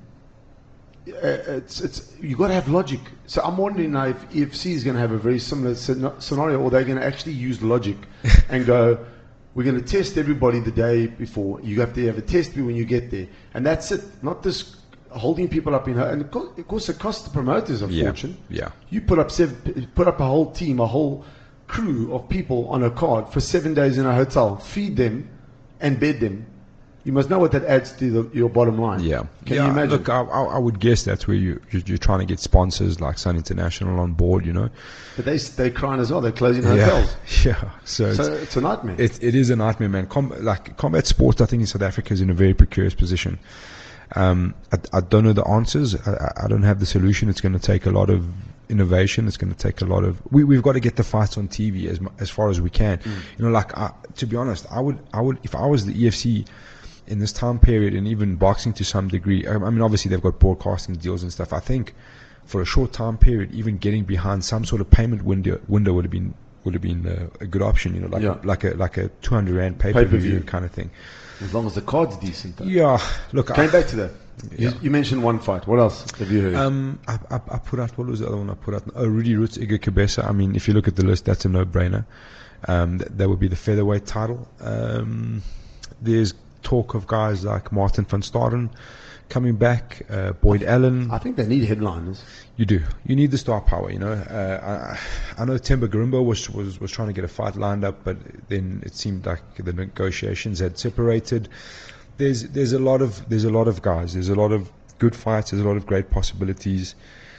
[SPEAKER 2] it's you got to have logic. So I'm wondering now if EFC is going to have a very similar scenario, or they're going to actually use logic and go, we're going to test everybody the day before. You have to have a test when you get there, and that's it. Not this holding people up in her, and of course it costs the promoters a fortune.
[SPEAKER 3] Yeah.
[SPEAKER 2] You put up a whole team, a whole crew of people on a card for 7 days in a hotel, feed them and bed them. You must know what that adds to your bottom line.
[SPEAKER 3] Yeah.
[SPEAKER 2] Can you imagine?
[SPEAKER 3] Look, I would guess that's where you're trying to get sponsors like Sun International on board,
[SPEAKER 2] But they're crying as well. They're closing hotels.
[SPEAKER 3] Yeah. So
[SPEAKER 2] it's a nightmare.
[SPEAKER 3] It is a nightmare, man. Combat sports, I think in South Africa is in a very precarious position. I don't know the answers. I don't have the solution. It's going to take a lot of innovation. It's going to take a lot of. We've got to get the fights on TV as far as we can. To be honest, I would if I was the EFC in this time period, and even boxing to some degree. I mean, obviously they've got broadcasting deals and stuff. I think for a short time period, even getting behind some sort of payment window would have been a good option. Like a 200 rand pay-per-view kind of thing.
[SPEAKER 2] As long as the card's decent. Though.
[SPEAKER 3] Yeah, look.
[SPEAKER 2] Going back to that, you mentioned one fight. What else have you heard?
[SPEAKER 3] I put out, what was the other one I put out? Oh, Rudy Roots, Igor Cabeza. I mean, if you look at the list, that's a no-brainer. That would be the featherweight title. There's talk of guys like Martin van Staden coming back, Boyd Allen.
[SPEAKER 2] I think they need headliners.
[SPEAKER 3] You do. You need the star power, I know Themba Garimbo was trying to get a fight lined up, but then it seemed like the negotiations had separated. There's a lot of guys. There's a lot of good fights. There's a lot of great possibilities.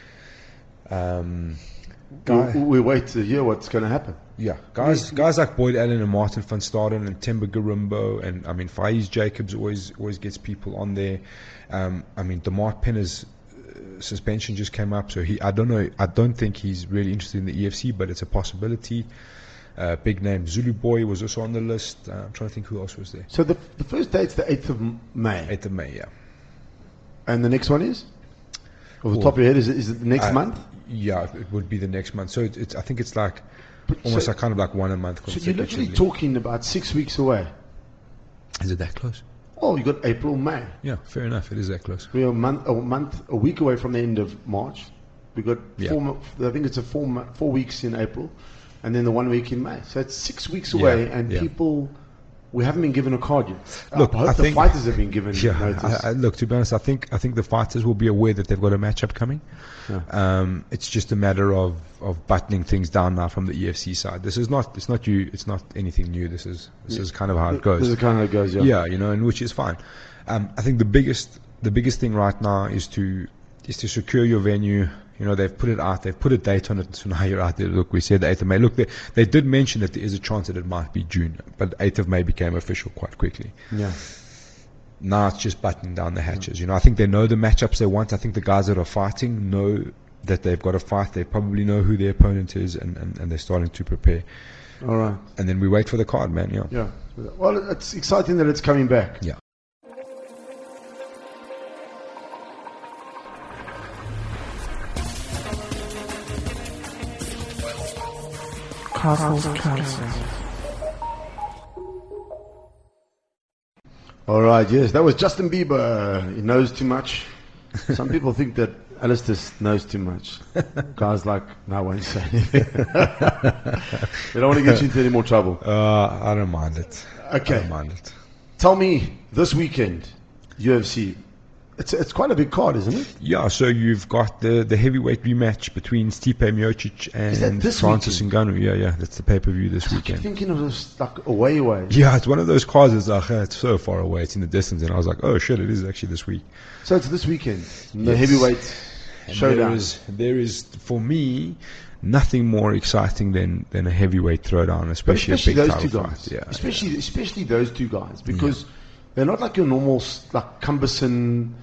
[SPEAKER 2] We wait to hear what's going to happen.
[SPEAKER 3] Yeah, guys like Boyd Allen and Martin van Staden and Themba Garimbo, and I mean Faiz Jacobs always gets people on there. I mean DeMarc Penner's suspension just came up, so I don't think he's really interested in the EFC, but it's a possibility. Big name Zulu Boy was also on the list. I'm trying to think who else was there.
[SPEAKER 2] So the first date's the 8th of May.
[SPEAKER 3] 8th of May, yeah.
[SPEAKER 2] And the next one is? Off the top of your head, is it the next month?
[SPEAKER 3] Yeah, it would be the next month. So I think it's like almost like 1 a month.
[SPEAKER 2] So you're literally talking about 6 weeks away.
[SPEAKER 3] Is it that close?
[SPEAKER 2] Oh, you got April, May.
[SPEAKER 3] Yeah, fair enough. It is that close.
[SPEAKER 2] We're a week away from the end of March. We got I think it's 4 weeks in April, and then the 1 week in May. So it's 6 weeks away, and people, we haven't been given a card yet.
[SPEAKER 3] Look,
[SPEAKER 2] I think the fighters have been given notice.
[SPEAKER 3] Look, to be honest, I think the fighters will be aware that they've got a matchup coming. Yeah. It's just a matter of buttoning things down now from the EFC side. It's not anything new. This is kind of how it goes.
[SPEAKER 2] This is kind of how it goes.
[SPEAKER 3] Yeah, and which is fine. I think the biggest thing right now is to secure your venue. They've put it out. They've put a date on it. So now you're out there. Look, we said the 8th of May. Look, they did mention that there is a chance that it might be June, but 8th of May became official quite quickly.
[SPEAKER 2] Yeah.
[SPEAKER 3] Now it's just buttoning down the hatches. I think they know the matchups they want. I think the guys that are fighting know that they've got to fight. They probably know who their opponent is, and they're starting to prepare.
[SPEAKER 2] All right.
[SPEAKER 3] And then we wait for the card, man. Yeah.
[SPEAKER 2] Yeah. Well, it's exciting that it's coming back.
[SPEAKER 3] Yeah.
[SPEAKER 1] Castles Council.
[SPEAKER 2] All right, yes, that was Justin Bieber. He knows too much. Some people think that Alistair knows too much. Guys like, no, I won't say anything. They don't want to get you into any more trouble.
[SPEAKER 3] I don't mind it.
[SPEAKER 2] Okay.
[SPEAKER 3] I don't mind it.
[SPEAKER 2] Tell me, this weekend, UFC, it's quite a big card, isn't it?
[SPEAKER 3] Yeah, so you've got the heavyweight rematch between Stipe Miocic and Francis Ngannou. Yeah, that's the pay-per-view this weekend.
[SPEAKER 2] I keep thinking of this like away.
[SPEAKER 3] Yeah, it's one of those cards that's like, it's so far away, it's in the distance, and I was like, oh shit, it is actually this week.
[SPEAKER 2] So it's this weekend, the heavyweight showdown.
[SPEAKER 3] There is, for me, nothing more exciting than a heavyweight throwdown, especially a big
[SPEAKER 2] those
[SPEAKER 3] title
[SPEAKER 2] two
[SPEAKER 3] fight.
[SPEAKER 2] guys.
[SPEAKER 3] Yeah,
[SPEAKER 2] Especially those two guys, because they're not like your normal, like cumbersome,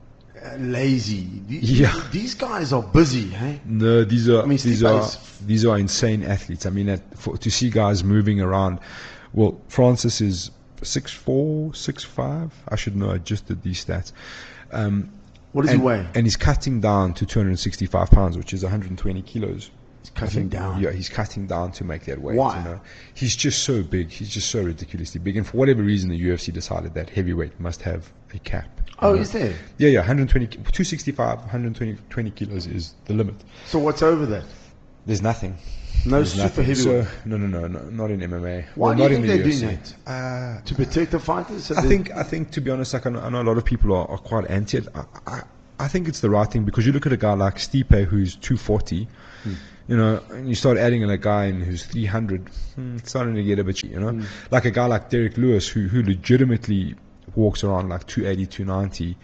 [SPEAKER 2] lazy. These guys are busy, hey?
[SPEAKER 3] No, these are insane athletes. I mean, to see guys moving around. Well, Francis is 6'4", 6'5". I should know. I just did these stats.
[SPEAKER 2] What does he weigh?
[SPEAKER 3] And he's cutting down to 265 pounds, which is 120 kilos.
[SPEAKER 2] He's cutting down.
[SPEAKER 3] Yeah, he's cutting down to make that weight.
[SPEAKER 2] Why?
[SPEAKER 3] He's just so big. He's just so ridiculously big. And for whatever reason, the UFC decided that heavyweight must have a cap.
[SPEAKER 2] Oh, is there?
[SPEAKER 3] Yeah, 265, 120 kilos is the limit.
[SPEAKER 2] So what's over that?
[SPEAKER 3] There's nothing.
[SPEAKER 2] Super heavyweight?
[SPEAKER 3] So, no, not in MMA.
[SPEAKER 2] Why do you think they're doing
[SPEAKER 3] that?
[SPEAKER 2] To protect the fighters?
[SPEAKER 3] I think, to be honest, like I know a lot of people are quite anti it. I think it's the right thing, because you look at a guy like Stipe, who's 240, and you start adding in a guy who's 300, it's starting to get a bit, like a guy like Derek Lewis, who legitimately walks around like 280, 290.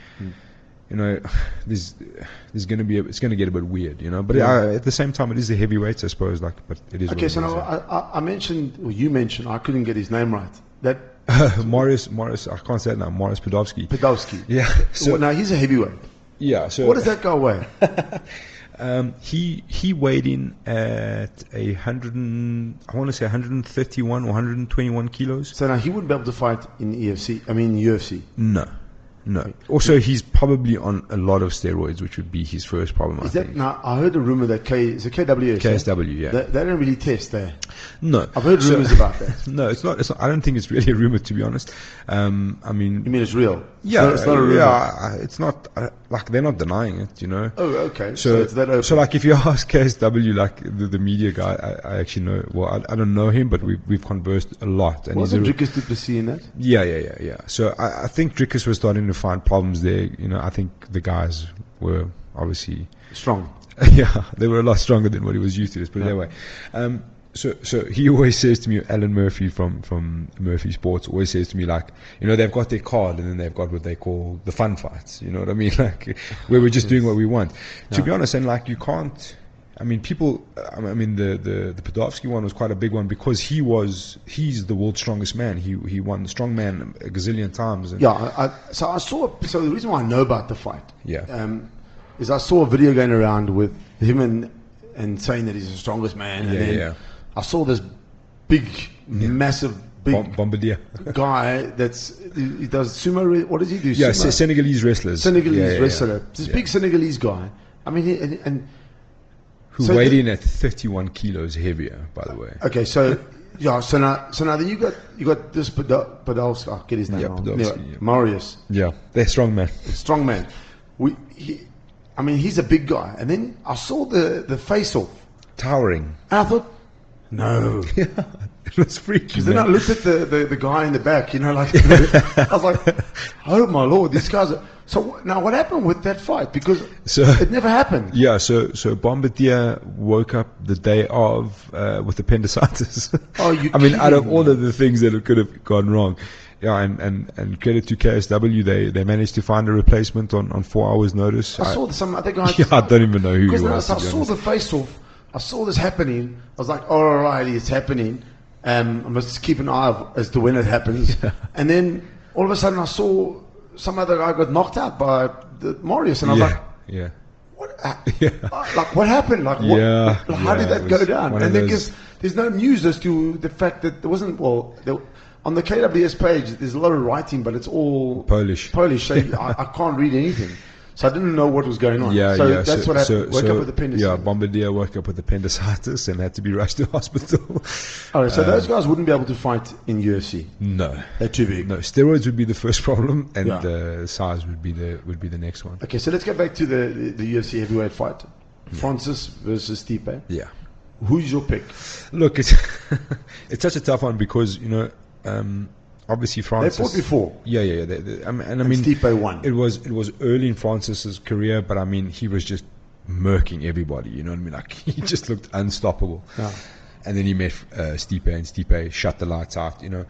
[SPEAKER 3] There's going to be it's going to get a bit weird, But at the same time, it is the heavyweights, I suppose. But it is.
[SPEAKER 2] Okay, so now I mentioned, or you mentioned, I couldn't get his name right. That
[SPEAKER 3] Morris, I can't say it now. Morris Podolski.
[SPEAKER 2] Yeah. So now he's a heavyweight.
[SPEAKER 3] Yeah. So
[SPEAKER 2] what does that guy weigh?
[SPEAKER 3] He weighed in at 131 or 121 kilos.
[SPEAKER 2] So now he wouldn't be able to fight in UFC.
[SPEAKER 3] No. Also, he's probably on a lot of steroids, which would be his first problem.
[SPEAKER 2] Now, I heard a rumor that KWS.
[SPEAKER 3] KSW, yeah.
[SPEAKER 2] They don't really test there.
[SPEAKER 3] No.
[SPEAKER 2] I've heard rumors about that.
[SPEAKER 3] No, it's not. I don't think it's really a rumor, to be honest. I mean.
[SPEAKER 2] You mean it's real?
[SPEAKER 3] Yeah.
[SPEAKER 2] It's not a rumor.
[SPEAKER 3] Yeah, it's not, like, they're not denying it,
[SPEAKER 2] Oh, okay.
[SPEAKER 3] So
[SPEAKER 2] it's that open.
[SPEAKER 3] So, like, if you ask KSW, like, the media guy, I actually know, well, I don't know him, but we've conversed a lot. And
[SPEAKER 2] wasn't Dricus du Plessis in that?
[SPEAKER 3] Yeah. So, I think Dricus was starting to find problems there. I think the guys were obviously
[SPEAKER 2] strong.
[SPEAKER 3] Yeah, they were a lot stronger than what he was used to. Let's put it that way. So he always says to me, Alan Murphy from Murphy Sports always says to me, like, they've got their card and then they've got what they call the fun fights. You know what I mean? Like, where we're just doing what we want. To be honest, and like, you can't. I mean, people. I mean, the Podolski one was quite a big one because he's the world's strongest man. He won the strongman a gazillion times.
[SPEAKER 2] So the reason why I know about the fight, is I saw a video going around with him and saying that he's the strongest man, and then I saw this massive
[SPEAKER 3] Bombardier
[SPEAKER 2] guy he does sumo. What does he do?
[SPEAKER 3] Yeah,
[SPEAKER 2] sumo?
[SPEAKER 3] Senegalese wrestlers.
[SPEAKER 2] Wrestler. This big Senegalese guy. I mean,
[SPEAKER 3] who weighed in at 31 kilos heavier, by the way.
[SPEAKER 2] Okay, so Yeah, so now then you got this Podolski, I'll get his name wrong.
[SPEAKER 3] Podolski, yeah.
[SPEAKER 2] Marius,
[SPEAKER 3] Yeah, they're strong, man.
[SPEAKER 2] strong man. He's a big guy. And then I saw the face-off.
[SPEAKER 3] Towering.
[SPEAKER 2] And I thought, no.
[SPEAKER 3] It was freaky.
[SPEAKER 2] Because then I looked at the guy in the back, like, I was like, oh my Lord, these guys are. So now what happened with that fight? Because it never happened.
[SPEAKER 3] Yeah, so Bombardier woke up the day of with appendicitis.
[SPEAKER 2] Oh, you
[SPEAKER 3] I mean, out of
[SPEAKER 2] kidding
[SPEAKER 3] all
[SPEAKER 2] me?
[SPEAKER 3] of the things that could have gone wrong. Yeah, and credit to KSW, they managed to find a replacement on 4 hours notice.
[SPEAKER 2] I saw some other guy.
[SPEAKER 3] Yeah, I don't even know who he
[SPEAKER 2] Because
[SPEAKER 3] was.
[SPEAKER 2] I
[SPEAKER 3] to be
[SPEAKER 2] saw
[SPEAKER 3] honest.
[SPEAKER 2] the face-off. I saw this happening. I was like, all right, it's happening. I must keep an eye as to when it happens. And then all of a sudden I saw some other guy got knocked out by Marius. And I was like,
[SPEAKER 3] yeah.
[SPEAKER 2] what?
[SPEAKER 3] Yeah.
[SPEAKER 2] Like, what happened? Like, what,
[SPEAKER 3] Yeah,
[SPEAKER 2] how did
[SPEAKER 3] yeah,
[SPEAKER 2] that
[SPEAKER 3] it
[SPEAKER 2] go
[SPEAKER 3] was
[SPEAKER 2] down?
[SPEAKER 3] one of
[SPEAKER 2] And then
[SPEAKER 3] those-
[SPEAKER 2] there's no news as to the fact that there wasn't, on the KWS page, there's a lot of writing, but it's all
[SPEAKER 3] Polish.
[SPEAKER 2] So I can't read anything. So I didn't know what was going on.
[SPEAKER 3] Yeah,
[SPEAKER 2] so
[SPEAKER 3] yeah.
[SPEAKER 2] that's what happened. Woke up with appendicitis.
[SPEAKER 3] Yeah, Bombardier woke up with appendicitis and had to be rushed to hospital.
[SPEAKER 2] All right, so those guys wouldn't be able to fight in UFC.
[SPEAKER 3] No.
[SPEAKER 2] They're too big.
[SPEAKER 3] No, steroids would be the first problem, and
[SPEAKER 2] Yeah.
[SPEAKER 3] size would be the next one.
[SPEAKER 2] Okay, so let's get back to the UFC heavyweight fight. Francis versus Stipe.
[SPEAKER 3] Yeah.
[SPEAKER 2] Who's your pick?
[SPEAKER 3] Look, it's it's such a tough one because obviously
[SPEAKER 2] They
[SPEAKER 3] Francis.
[SPEAKER 2] fought before.
[SPEAKER 3] Yeah. I mean,
[SPEAKER 2] Stipe won.
[SPEAKER 3] It was early in Francis's career, but I mean, he was just murking everybody. You know what I mean? Like he just looked unstoppable.
[SPEAKER 2] Yeah.
[SPEAKER 3] And then he met Stipe, and Stipe shut the lights out.
[SPEAKER 2] We're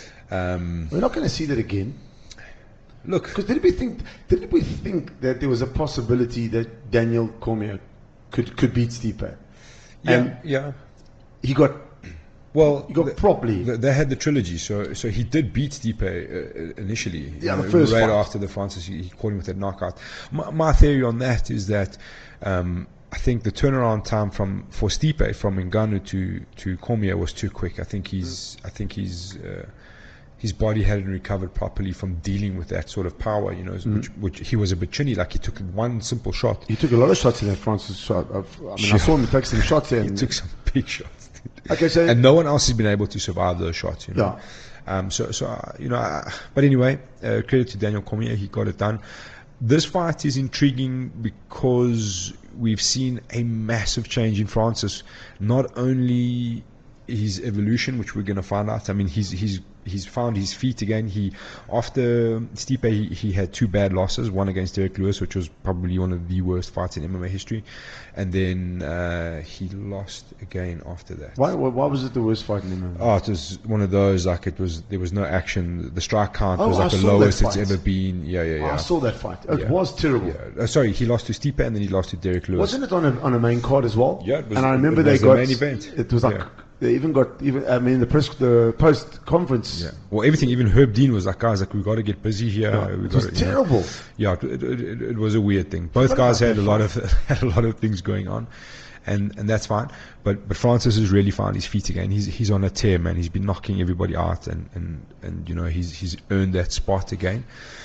[SPEAKER 2] not going to see that again.
[SPEAKER 3] Look,
[SPEAKER 2] Because didn't we think that there was a possibility that Daniel Cormier could beat Stipe? And
[SPEAKER 3] yeah.
[SPEAKER 2] he got
[SPEAKER 3] Well,
[SPEAKER 2] properly.
[SPEAKER 3] They had the trilogy, so he did beat Stipe initially.
[SPEAKER 2] Yeah, the first
[SPEAKER 3] right
[SPEAKER 2] fight.
[SPEAKER 3] after the Francis, he caught him with that knockout. My theory on that is that I think the turnaround time for Stipe from Ngannou to Cormier was too quick. I think his body hadn't recovered properly from dealing with that sort of power. Which he was a bit chinny. Like he took one simple shot.
[SPEAKER 2] He took a lot of shots in that Francis shot. I saw him take some shots there.
[SPEAKER 3] He took some big shots.
[SPEAKER 2] Okay, so
[SPEAKER 3] And no one else has been able to survive those shots.
[SPEAKER 2] yeah.
[SPEAKER 3] But anyway, credit to Daniel Cormier, he got it done. This fight is intriguing because we've seen a massive change in Francis. Not only his evolution, which we're going to find out. I mean, he's found his feet again. After Stipe, he had two bad losses. One against Derek Lewis, which was probably one of the worst fights in MMA history, and then he lost again after that.
[SPEAKER 2] Why was it the worst fight in MMA?
[SPEAKER 3] Oh, it was one of those, there was no action. The strike count was
[SPEAKER 2] I
[SPEAKER 3] like the
[SPEAKER 2] saw that
[SPEAKER 3] lowest it's
[SPEAKER 2] fight.
[SPEAKER 3] ever been. Yeah.
[SPEAKER 2] I saw that fight. It
[SPEAKER 3] Yeah.
[SPEAKER 2] was terrible.
[SPEAKER 3] Yeah. Sorry, he lost to Stipe and then he lost to Derek Lewis.
[SPEAKER 2] Wasn't it on a main card as well?
[SPEAKER 3] Yeah, it was-
[SPEAKER 2] and I remember
[SPEAKER 3] it
[SPEAKER 2] they
[SPEAKER 3] was the
[SPEAKER 2] got
[SPEAKER 3] main event.
[SPEAKER 2] It was like
[SPEAKER 3] Yeah.
[SPEAKER 2] they even got the post conference.
[SPEAKER 3] Yeah. Well, everything, even Herb Dean was like, guys, we got to get busy here.
[SPEAKER 2] It was terrible.
[SPEAKER 3] Yeah, it was a weird thing. Both
[SPEAKER 2] What
[SPEAKER 3] guys
[SPEAKER 2] about
[SPEAKER 3] had
[SPEAKER 2] that
[SPEAKER 3] had a lot of things going on, and that's fine. But Francis has really found his feet again. He's on a tear, man. He's been knocking everybody out, and he's earned that spot again.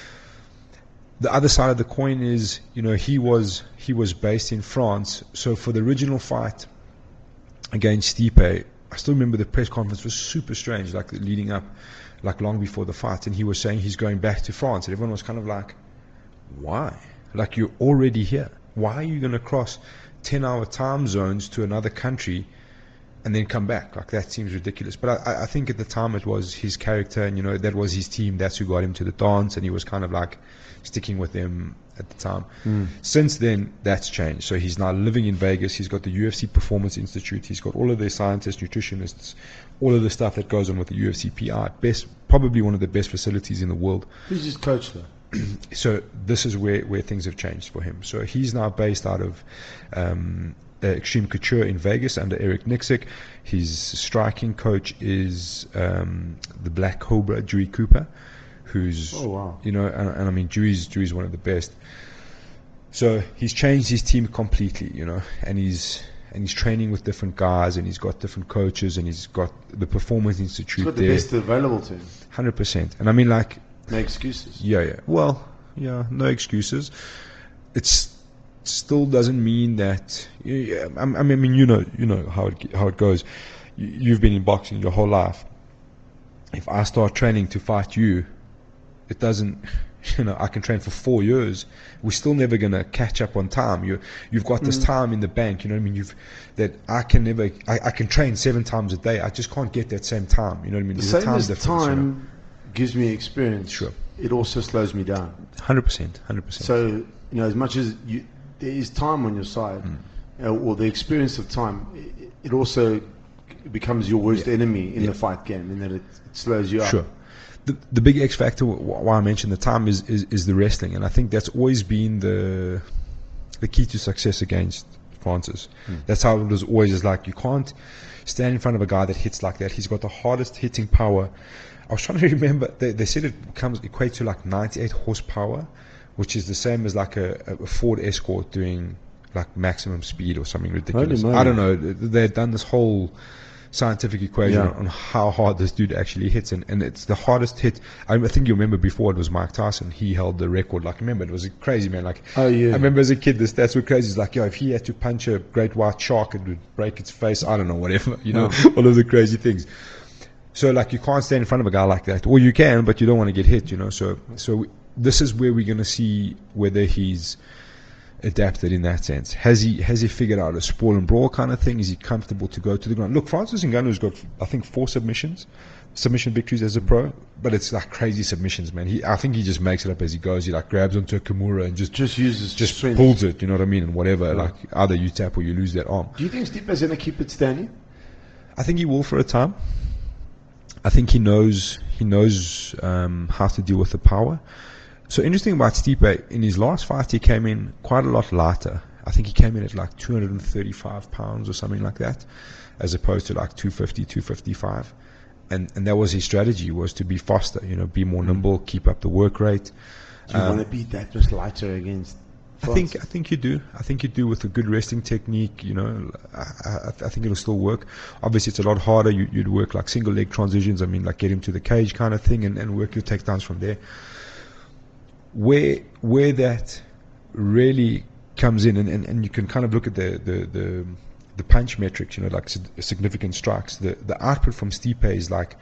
[SPEAKER 3] The other side of the coin is, he was based in France, so for the original fight against Stipe, I still remember the press conference was super strange, like leading up, like long before the fight, and he was saying he's going back to France, and everyone was kind of like, why? Like, you're already here. Why are you going to cross 10-hour time zones to another country and then come back? Like, that seems ridiculous. But I think at the time it was his character, and that was his team. That's who got him to the dance, and he was kind of like sticking with them at the time. Since then, that's changed. So he's now living in Vegas. He's got the UFC Performance Institute. He's got all of their scientists, nutritionists, all of the stuff that goes on with the UFC PR. Probably one of the best facilities in the world.
[SPEAKER 2] Who's his coach though?
[SPEAKER 3] So this is where things have changed for him. So he's now based out of Extreme Couture in Vegas under Eric Nixick. His striking coach is the Black Cobra, Dewey Cooper, who's,
[SPEAKER 2] Oh, wow.
[SPEAKER 3] and I mean, Dewey's one of the best. So he's changed his team completely, and he's training with different guys, and he's got different coaches, and he's got the Performance
[SPEAKER 2] He's
[SPEAKER 3] Institute
[SPEAKER 2] got the
[SPEAKER 3] there,
[SPEAKER 2] best available to him.
[SPEAKER 3] 100%. And I mean, like,
[SPEAKER 2] No excuses.
[SPEAKER 3] yeah. Well, yeah, no excuses. It's still doesn't mean that. I mean, you know how it goes. you've been in boxing your whole life. If I start training to fight you, it doesn't, I can train for 4 years. We're still never going to catch up on time. You've got this time in the bank, you know what I mean? I can train 7 times a day. I just can't get that same time, you know what I mean?
[SPEAKER 2] The
[SPEAKER 3] There's a
[SPEAKER 2] same
[SPEAKER 3] time
[SPEAKER 2] as
[SPEAKER 3] difference,
[SPEAKER 2] time gives me experience.
[SPEAKER 3] Sure.
[SPEAKER 2] It also slows me down.
[SPEAKER 3] 100%.
[SPEAKER 2] So, as much as there is time on your side, or the experience of time, it also becomes your worst enemy in the fight game, in that it slows you up.
[SPEAKER 3] Sure. The big X factor, why I mentioned the time, is the wrestling, and I think that's always been the key to success against Francis. That's how it was always. Is like, you can't stand in front of a guy that hits like that. He's got the hardest hitting power. I was trying to remember. They said it equates to like 98 horsepower, which is the same as like a Ford Escort doing like maximum speed or something ridiculous. I don't know. They've done this whole scientific equation on how hard this dude actually hits, and it's the hardest hit. I think you remember before it was Mike Tyson. He held the record. Like, remember, it was crazy, man. Like, I remember as a kid, the stats were crazy. It's like, if he had to punch a great white shark, it would break its face. I don't know, whatever, all of the crazy things. So, like, you can't stand in front of a guy like that, or you can, but you don't want to get hit, So this is where we're going to see whether he's adapted in that sense. Has he figured out a sprawl and brawl kind of thing? Is he comfortable to go to the ground? Look, Francis Ngannou's got, I think, 4 submission victories as a pro, but it's like crazy submissions, man. I think he just makes it up as he goes. He like grabs onto a Kimura and just
[SPEAKER 2] strength.
[SPEAKER 3] Pulls it, you know what I mean, and whatever. Like, either you tap or you lose that arm.
[SPEAKER 2] Do you think Stipe's going to keep it standing?
[SPEAKER 3] I think he will for a time. I think he knows how to deal with the power. So interesting about Stipe, in his last fight, he came in quite a lot lighter. I think he came in at like 235 pounds or something like that, as opposed to like 250, 255. And that was his strategy, was to be faster, be more nimble, keep up the work rate.
[SPEAKER 2] Do you want to be that much lighter against France?
[SPEAKER 3] I think you do. I think you do, with a good resting technique, I think it'll still work. Obviously, it's a lot harder. You'd work like single leg transitions. I mean, like get him to the cage kind of thing, and work your takedowns from there. Where that really comes in, and you can kind of look at the punch metrics, like significant strikes. The output from Stipe is like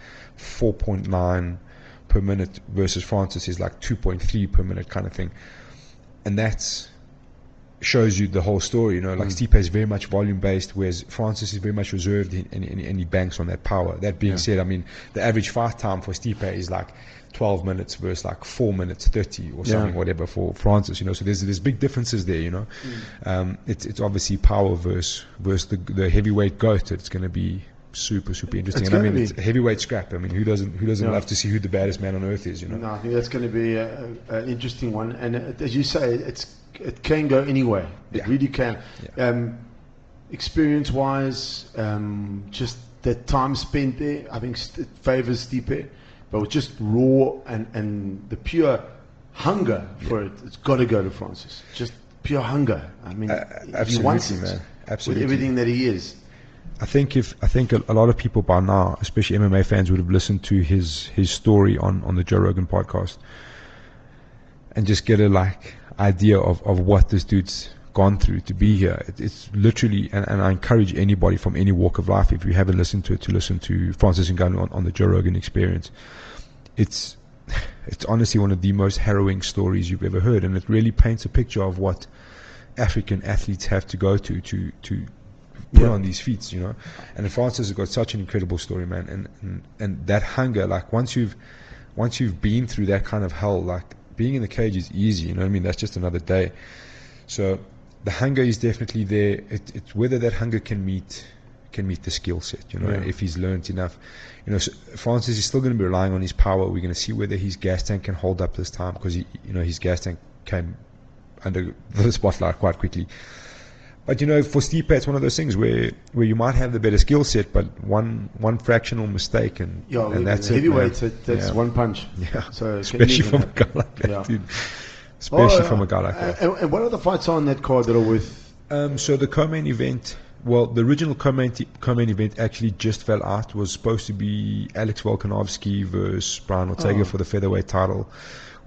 [SPEAKER 3] 4.9 per minute versus Francis is like 2.3 per minute kind of thing, and that's shows you the whole story. Like Stipe is very much volume based, whereas Francis is very much reserved, and he banks on that power. That being said, I mean, the average fight time for Stipe is like 12 minutes versus like 4 minutes 30 or something, whatever, for Francis, so there's big differences there, it's obviously power versus the heavyweight goat. It's going to be super interesting. And I mean, it's a heavyweight scrap. I mean, who doesn't love to see who the baddest man on earth is,
[SPEAKER 2] No, I think that's going to be an interesting one, and as you say, it can go anywhere. It really can. Experience wise, just the time spent there, I think it favors Stipe. But with just raw and the pure hunger for it, it's got to go to Francis. Just pure hunger. I mean, he wants it,
[SPEAKER 3] man. Absolutely.
[SPEAKER 2] With everything that he is.
[SPEAKER 3] I think a lot of people by now, especially MMA fans, would have listened to his story on the Joe Rogan podcast, and just get a idea of what this dude's gone through to be here. It's literally, and I encourage anybody from any walk of life, if you haven't listened to it, to listen to Francis Ngannou on the Joe Rogan Experience. It's honestly one of the most harrowing stories you've ever heard, and it really paints a picture of what African athletes have to go to put on these feats, And Francis has got such an incredible story, man, and that hunger, like once you've been through that kind of hell, like being in the cage is easy, you know what I mean? That's just another day. So the hunger is definitely there. It's whether that hunger can meet the skill set, if he's learned enough. So Francis is still going to be relying on his power. We're going to see whether his gas tank can hold up this time, because his gas tank came under the spotlight quite quickly. But for Stipe, it's one of those things where you might have the better skill set, but one fractional mistake and that's it.
[SPEAKER 2] Heavyweight, that's one punch.
[SPEAKER 3] Yeah.
[SPEAKER 2] So
[SPEAKER 3] especially from a guy like that, dude. Especially from a guy like that.
[SPEAKER 2] And what other fights are on that card that are with?
[SPEAKER 3] So the co-main event, the original co-main event actually just fell out. It was supposed to be Alex Volkanovski versus Brian Ortega for the featherweight title,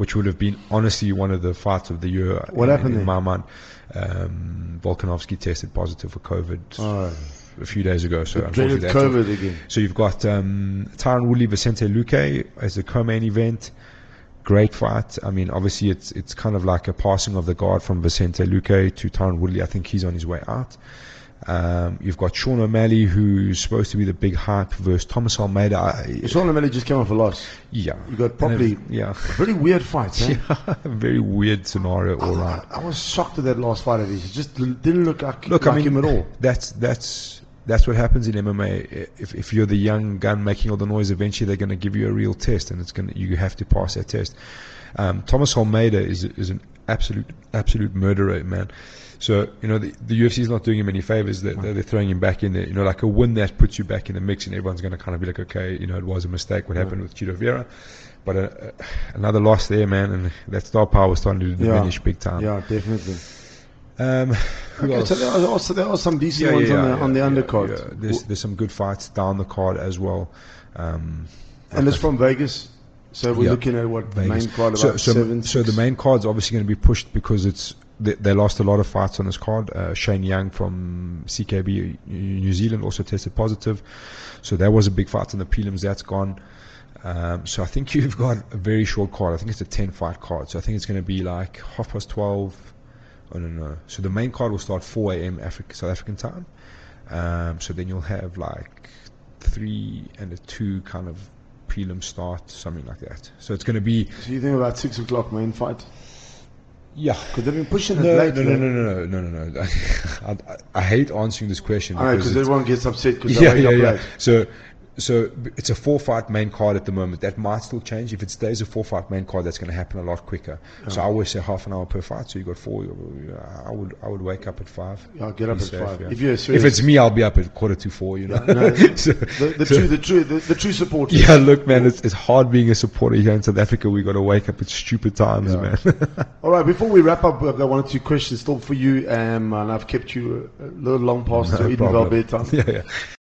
[SPEAKER 3] which would have been honestly one of the fights of the year.
[SPEAKER 2] What happened
[SPEAKER 3] in
[SPEAKER 2] there?
[SPEAKER 3] my mind? Volkanovski tested positive for COVID a few days ago. So
[SPEAKER 2] Dreaded
[SPEAKER 3] unfortunately,
[SPEAKER 2] COVID again.
[SPEAKER 3] so you've got Tyron Woodley, Vicente Luque as the co-main event. Great fight. I mean, obviously it's kind of like a passing of the guard from Vicente Luque to Tyron Woodley. I think he's on his way out. You've got Sean O'Malley, who's supposed to be the big hype, versus Thomas Almeida.
[SPEAKER 2] Sean O'Malley just came off a loss.
[SPEAKER 3] Yeah.
[SPEAKER 2] You got probably
[SPEAKER 3] yeah.
[SPEAKER 2] very weird fights. Eh?
[SPEAKER 3] Yeah, very weird scenario all around.
[SPEAKER 2] I was shocked at that last fight of his. It just didn't look like
[SPEAKER 3] I mean,
[SPEAKER 2] him at all.
[SPEAKER 3] That's what happens in MMA. If you're the young gun making all the noise, eventually they're going to give you a real test, and you have to pass that test. Thomas Almeida is an absolute murderer, man. So, the UFC is not doing him any favors. They're throwing him back in there. Like a win that puts you back in the mix, and everyone's going to kind of be like, okay, it was a mistake. What happened with Chito Vera? But another loss there, man, and that star power was starting to diminish big time.
[SPEAKER 2] Yeah, definitely.
[SPEAKER 3] Who else?
[SPEAKER 2] So there are some decent ones on the undercard.
[SPEAKER 3] Yeah. There's some good fights down the card as well.
[SPEAKER 2] And it's from Vegas. So we're looking at what the main card about
[SPEAKER 3] so the main card's obviously going to be pushed because they lost a lot of fights on this card. Shane Young from CKB New Zealand also tested positive, so that was a big fight in the prelims. That's gone. So I think you've got a very short card. I think it's a 10-fight card. So I think it's going to be like 12:30. Oh no. So the main card will start 4 a.m. South African time. So then you'll have like 3 and a 2 kind of prelim start, something like that. So it's going to be.
[SPEAKER 2] So you think about 6 o'clock main fight?
[SPEAKER 3] Yeah.
[SPEAKER 2] Because they've been pushing it late.
[SPEAKER 3] No. I hate answering this question.
[SPEAKER 2] I know, because everyone gets upset because they wake up late.
[SPEAKER 3] So it's a 4-fight main card at the moment. That might still change. If it stays a 4-fight main card, that's going to happen a lot quicker. So I always say half an hour per fight. So you got 4. I would wake up at 5.
[SPEAKER 2] I'll get up at 5.
[SPEAKER 3] Yeah.
[SPEAKER 2] If
[SPEAKER 3] it's me, I'll be up at 3:45.
[SPEAKER 2] The true supporter.
[SPEAKER 3] Yeah, look, man, it's hard being a supporter here in South Africa. We got to wake up at stupid times, man.
[SPEAKER 2] All right, before we wrap up, I've got 1 or 2 questions still for you, and I've kept you a little long past your Edenvale bedtime.
[SPEAKER 3] Yeah.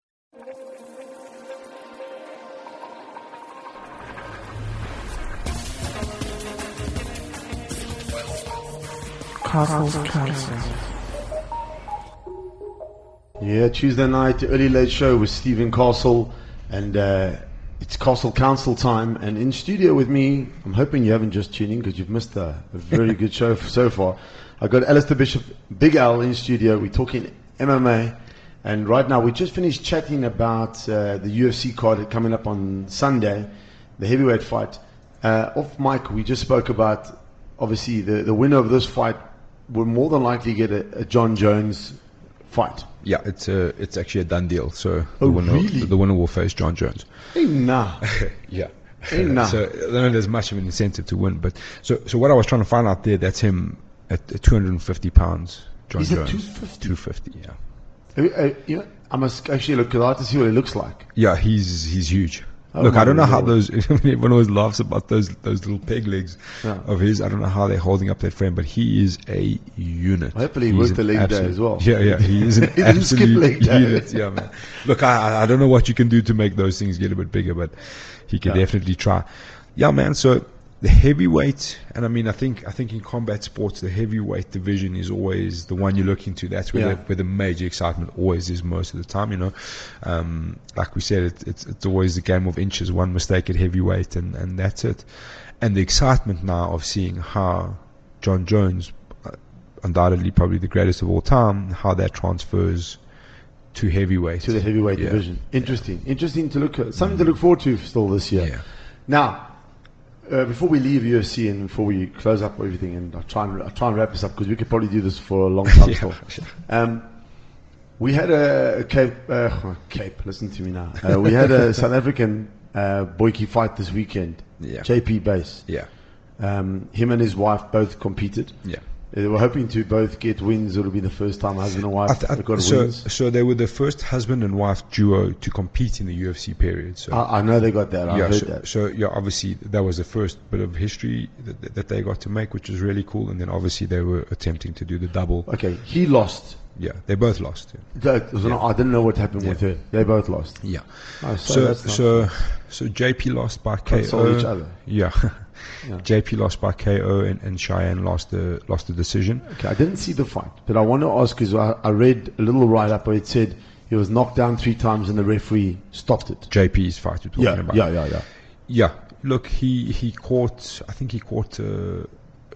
[SPEAKER 2] Yeah, Tuesday night, early late show with Stephen Castle, and it's Castle Council time. And in studio with me, I'm hoping you haven't just tuned in because you've missed a very good show so far. I've got Alistair Bishop, Big Al, in studio. We're talking MMA, and right now we just finished chatting about the UFC card coming up on Sunday, the heavyweight fight. Off mic, we just spoke about obviously the winner of this fight will more than likely get a John Jones fight.
[SPEAKER 3] Yeah, it's actually a done deal. So
[SPEAKER 2] really?
[SPEAKER 3] The winner will face John Jones.
[SPEAKER 2] Hey, nah.
[SPEAKER 3] Yeah.
[SPEAKER 2] Hey, nah.
[SPEAKER 3] So I don't know there's much of an incentive to win, but so what I was trying to find out there, that's him at 250 pounds. John
[SPEAKER 2] He's
[SPEAKER 3] Jones.
[SPEAKER 2] at 250.
[SPEAKER 3] 250. Yeah.
[SPEAKER 2] I must actually look, because I have to see what he looks like.
[SPEAKER 3] Yeah, he's huge.
[SPEAKER 2] Oh,
[SPEAKER 3] look, I don't know how
[SPEAKER 2] Lord.
[SPEAKER 3] those. Everyone always laughs about those little peg legs of his. I don't know how they're holding up that frame, but he is a unit.
[SPEAKER 2] Hopefully he worked the leg day as well.
[SPEAKER 3] Yeah, he is an
[SPEAKER 2] He didn't skip
[SPEAKER 3] absolute
[SPEAKER 2] leg day.
[SPEAKER 3] unit. Yeah, man. Look, I don't know what you can do to make those things get a bit bigger, but he can definitely try. Yeah, man. So the heavyweight, and I mean, I think in combat sports, the heavyweight division is always the one you look into. That's where the major excitement always is most of the time. Like we said, it's always a game of inches. One mistake at heavyweight, and that's it. And the excitement now of seeing how John Jones, undoubtedly probably the greatest of all time, how that transfers to heavyweight.
[SPEAKER 2] To the heavyweight division. Interesting to look at. Something to look forward to still this year.
[SPEAKER 3] Yeah.
[SPEAKER 2] Now, before we leave UFC and before we close up everything, and I'll try and wrap this up because we could probably do this for a long time still. We had a Cape. Listen to me now. We had a South African Boykie fight this weekend.
[SPEAKER 3] Yeah.
[SPEAKER 2] JP Base.
[SPEAKER 3] Yeah.
[SPEAKER 2] Him and his wife both competed.
[SPEAKER 3] Yeah.
[SPEAKER 2] They were hoping to both get wins. It'll be the first time husband and wife got wins.
[SPEAKER 3] So they were the first husband and wife duo to compete in the UFC period. So
[SPEAKER 2] I know they got that. I heard that.
[SPEAKER 3] So obviously that was the first bit of history that they got to make, which was really cool. And then obviously they were attempting to do the double.
[SPEAKER 2] Okay, he lost
[SPEAKER 3] Yeah, they both lost.
[SPEAKER 2] I didn't know what happened with her. They both lost.
[SPEAKER 3] Yeah.
[SPEAKER 2] Oh,
[SPEAKER 3] So
[SPEAKER 2] that's nice.
[SPEAKER 3] so JP lost by
[SPEAKER 2] Console
[SPEAKER 3] KO.
[SPEAKER 2] each other.
[SPEAKER 3] Yeah.
[SPEAKER 2] Yeah.
[SPEAKER 3] JP lost by KO and Cheyenne lost the decision.
[SPEAKER 2] Okay, I didn't see the fight, but I want to ask you. I read a little write-up where it said he was knocked down 3 times and the referee stopped it.
[SPEAKER 3] JP's fight we're talking about.
[SPEAKER 2] Yeah.
[SPEAKER 3] Yeah. Look, he caught. I think he caught a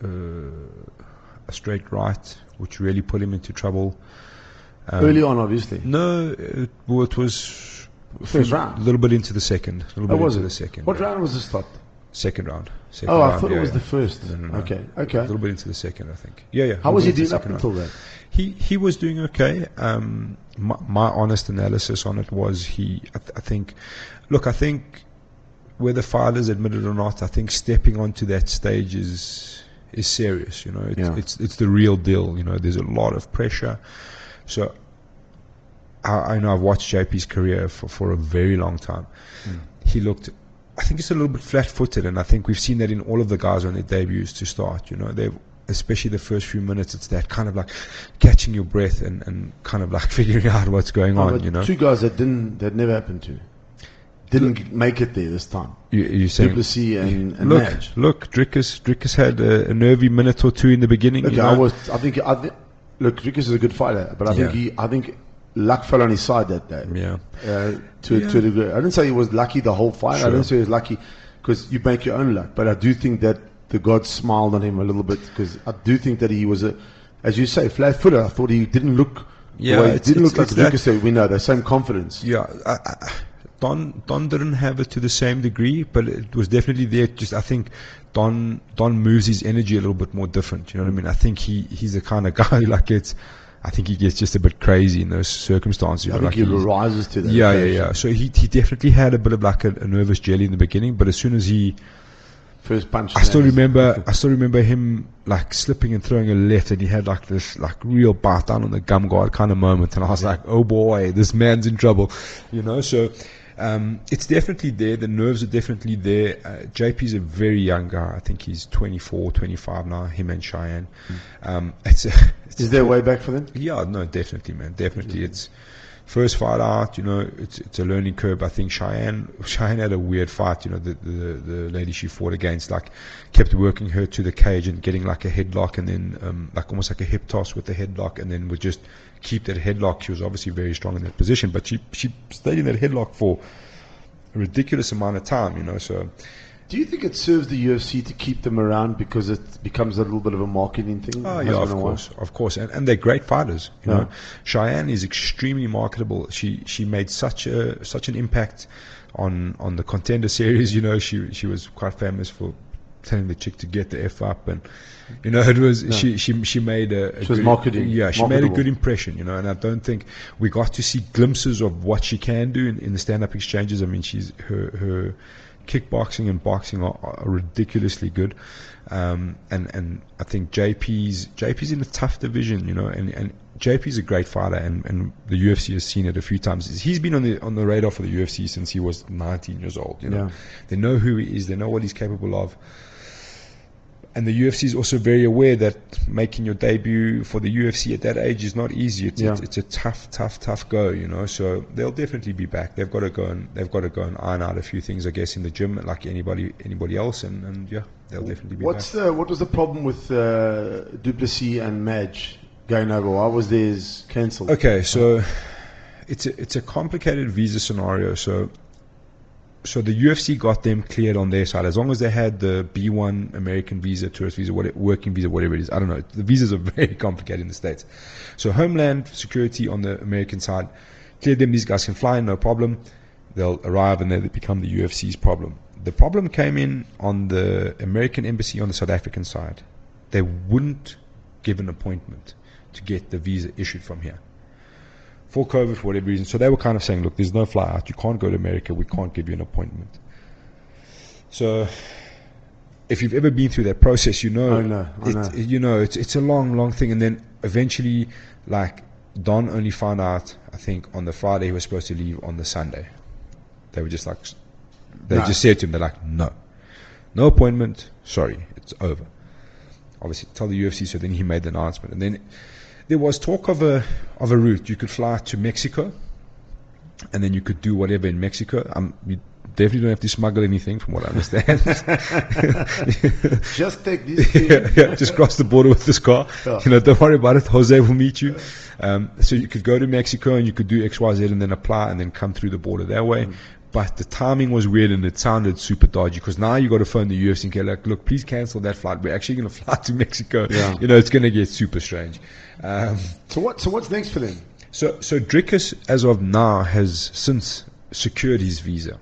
[SPEAKER 3] straight right, which really put him into trouble.
[SPEAKER 2] Early on, obviously.
[SPEAKER 3] No, it was
[SPEAKER 2] First
[SPEAKER 3] a
[SPEAKER 2] round.
[SPEAKER 3] little bit into the second. A little bit
[SPEAKER 2] was
[SPEAKER 3] into
[SPEAKER 2] it?
[SPEAKER 3] the second.
[SPEAKER 2] What
[SPEAKER 3] yeah.
[SPEAKER 2] round was it stopped?
[SPEAKER 3] Second round.
[SPEAKER 2] Oh, I thought it was the first.
[SPEAKER 3] No.
[SPEAKER 2] Okay.
[SPEAKER 3] A little bit into the second, I think. Yeah.
[SPEAKER 2] How was he
[SPEAKER 3] doing
[SPEAKER 2] doing up until then?
[SPEAKER 3] He was doing okay. My honest analysis on it was I think whether fighters admit it or not, I think stepping onto that stage is serious. You know, it's the real deal. You know, there's a lot of pressure. So I know I've watched JP's career for a very long time. He looked, I think it's a little bit flat-footed, and I think we've seen that in all of the guys on their debuts to start. You know, especially the first few minutes, it's that kind of like catching your breath and kind of like figuring out what's going on. You know,
[SPEAKER 2] 2 guys that never happened to. Didn't make it there this time.
[SPEAKER 3] You're saying
[SPEAKER 2] Duplessis and Madge.
[SPEAKER 3] Look, Drickus had a nervy minute or two in the beginning.
[SPEAKER 2] Look,
[SPEAKER 3] you know?
[SPEAKER 2] Look, Drickus is a good fighter, but I think luck fell on his side that day.
[SPEAKER 3] Yeah.
[SPEAKER 2] To a degree. I didn't say he was lucky the whole fight.
[SPEAKER 3] Sure.
[SPEAKER 2] I didn't say he was lucky because you make your own luck. But I do think that the gods smiled on him a little bit because I do think that he was as you say, flat-footed. I thought he didn't look.
[SPEAKER 3] Yeah,
[SPEAKER 2] he didn't look like Drickus said. We know the same confidence.
[SPEAKER 3] Yeah. Don didn't have it to the same degree, but it was definitely there. Just I think Don moves his energy a little bit more different. You know what I mean? I think he's the kind of guy who I think he gets just a bit crazy in those circumstances.
[SPEAKER 2] I think he rises to that.
[SPEAKER 3] Yeah. So he definitely had a bit of like a nervous jelly in the beginning, but as soon as he
[SPEAKER 2] first punch,
[SPEAKER 3] I still remember him like slipping and throwing a left, and he had like this like real bite down on the gum guard kind of moment, and I was like, oh boy, this man's in trouble, you know. So. It's definitely there. The nerves are definitely there. JP's a very young guy. I think he's 24, 25 now, him and Cheyenne.
[SPEAKER 2] Is there a way back for them?
[SPEAKER 3] Yeah, no, definitely, man. Definitely. It's first fight out, you know, it's a learning curve. I think Cheyenne had a weird fight, you know, the lady she fought against, like, kept working her to the cage and getting like a headlock and then like almost like a hip toss with the headlock, and then would just keep that headlock. She was obviously very strong in that position, but she stayed in that headlock for a ridiculous amount of time, you know. So
[SPEAKER 2] do you think it serves the UFC to keep them around because it becomes a little bit of a marketing thing?
[SPEAKER 3] Oh yeah, of course, and they're great fighters. You know, Cheyenne is extremely marketable. She made such an impact on the Contender Series. You know, she was quite famous for telling the chick to get the F up, and you know, it was she made a
[SPEAKER 2] she was marketing.
[SPEAKER 3] Yeah, she made a good impression, you know, and I don't think we got to see glimpses of what she can do in the stand-up exchanges. I mean, her kickboxing and boxing are ridiculously good, and I think JP's in a tough division, you know, and JP's a great fighter, and the UFC has seen it a few times. He's been on the radar for the UFC since he was 19 years old. You know, they know who he is, they know what he's capable of. And the UFC is also very aware that making your debut for the UFC at that age is not easy. It's a tough go, you know. So they'll definitely be back. They've got to go and iron out a few things, I guess, in the gym, like anybody else. And yeah, they'll definitely be back.
[SPEAKER 2] What was the problem with Duplessis and Madge going over? Why was theirs cancelled?
[SPEAKER 3] Okay, so it's a complicated visa scenario. So the UFC got them cleared on their side as long as they had the B1 American visa, tourist visa, working visa, whatever it is. I don't know. The visas are very complicated in the States. So Homeland Security on the American side cleared them. These guys can fly, no problem. They'll arrive and they become the UFC's problem. The problem came in on the American embassy on the South African side. They wouldn't give an appointment to get the visa issued from here. For COVID, for whatever reason. So they were kind of saying, look, there's no fly out. You can't go to America. We can't give you an appointment. So if you've ever been through that process, you know,
[SPEAKER 2] I know.
[SPEAKER 3] You know, it's a long thing. And then eventually, like, Don only found out, I think, on the Friday he was supposed to leave on the Sunday. They were just like, just said to him, they're like, no appointment. Sorry, it's over. Obviously, tell the UFC. So then he made the announcement. And then there was talk of a route. You could fly to Mexico, and then you could do whatever in Mexico. You definitely don't have to smuggle anything, from what I understand.
[SPEAKER 2] Just take this.
[SPEAKER 3] Just cross the border with this car.
[SPEAKER 2] Yeah.
[SPEAKER 3] Don't worry about it. Jose will meet you. So you could go to Mexico and you could do XYZ and then apply and then come through the border that way. But the timing was weird and it sounded super dodgy, because now you got to phone the UFC and get like, look, please cancel that flight. We're actually going to fly to Mexico.
[SPEAKER 2] Yeah.
[SPEAKER 3] It's going to get super strange.
[SPEAKER 2] So what's next for them?
[SPEAKER 3] So Dricus, as of now, has since secured his visa.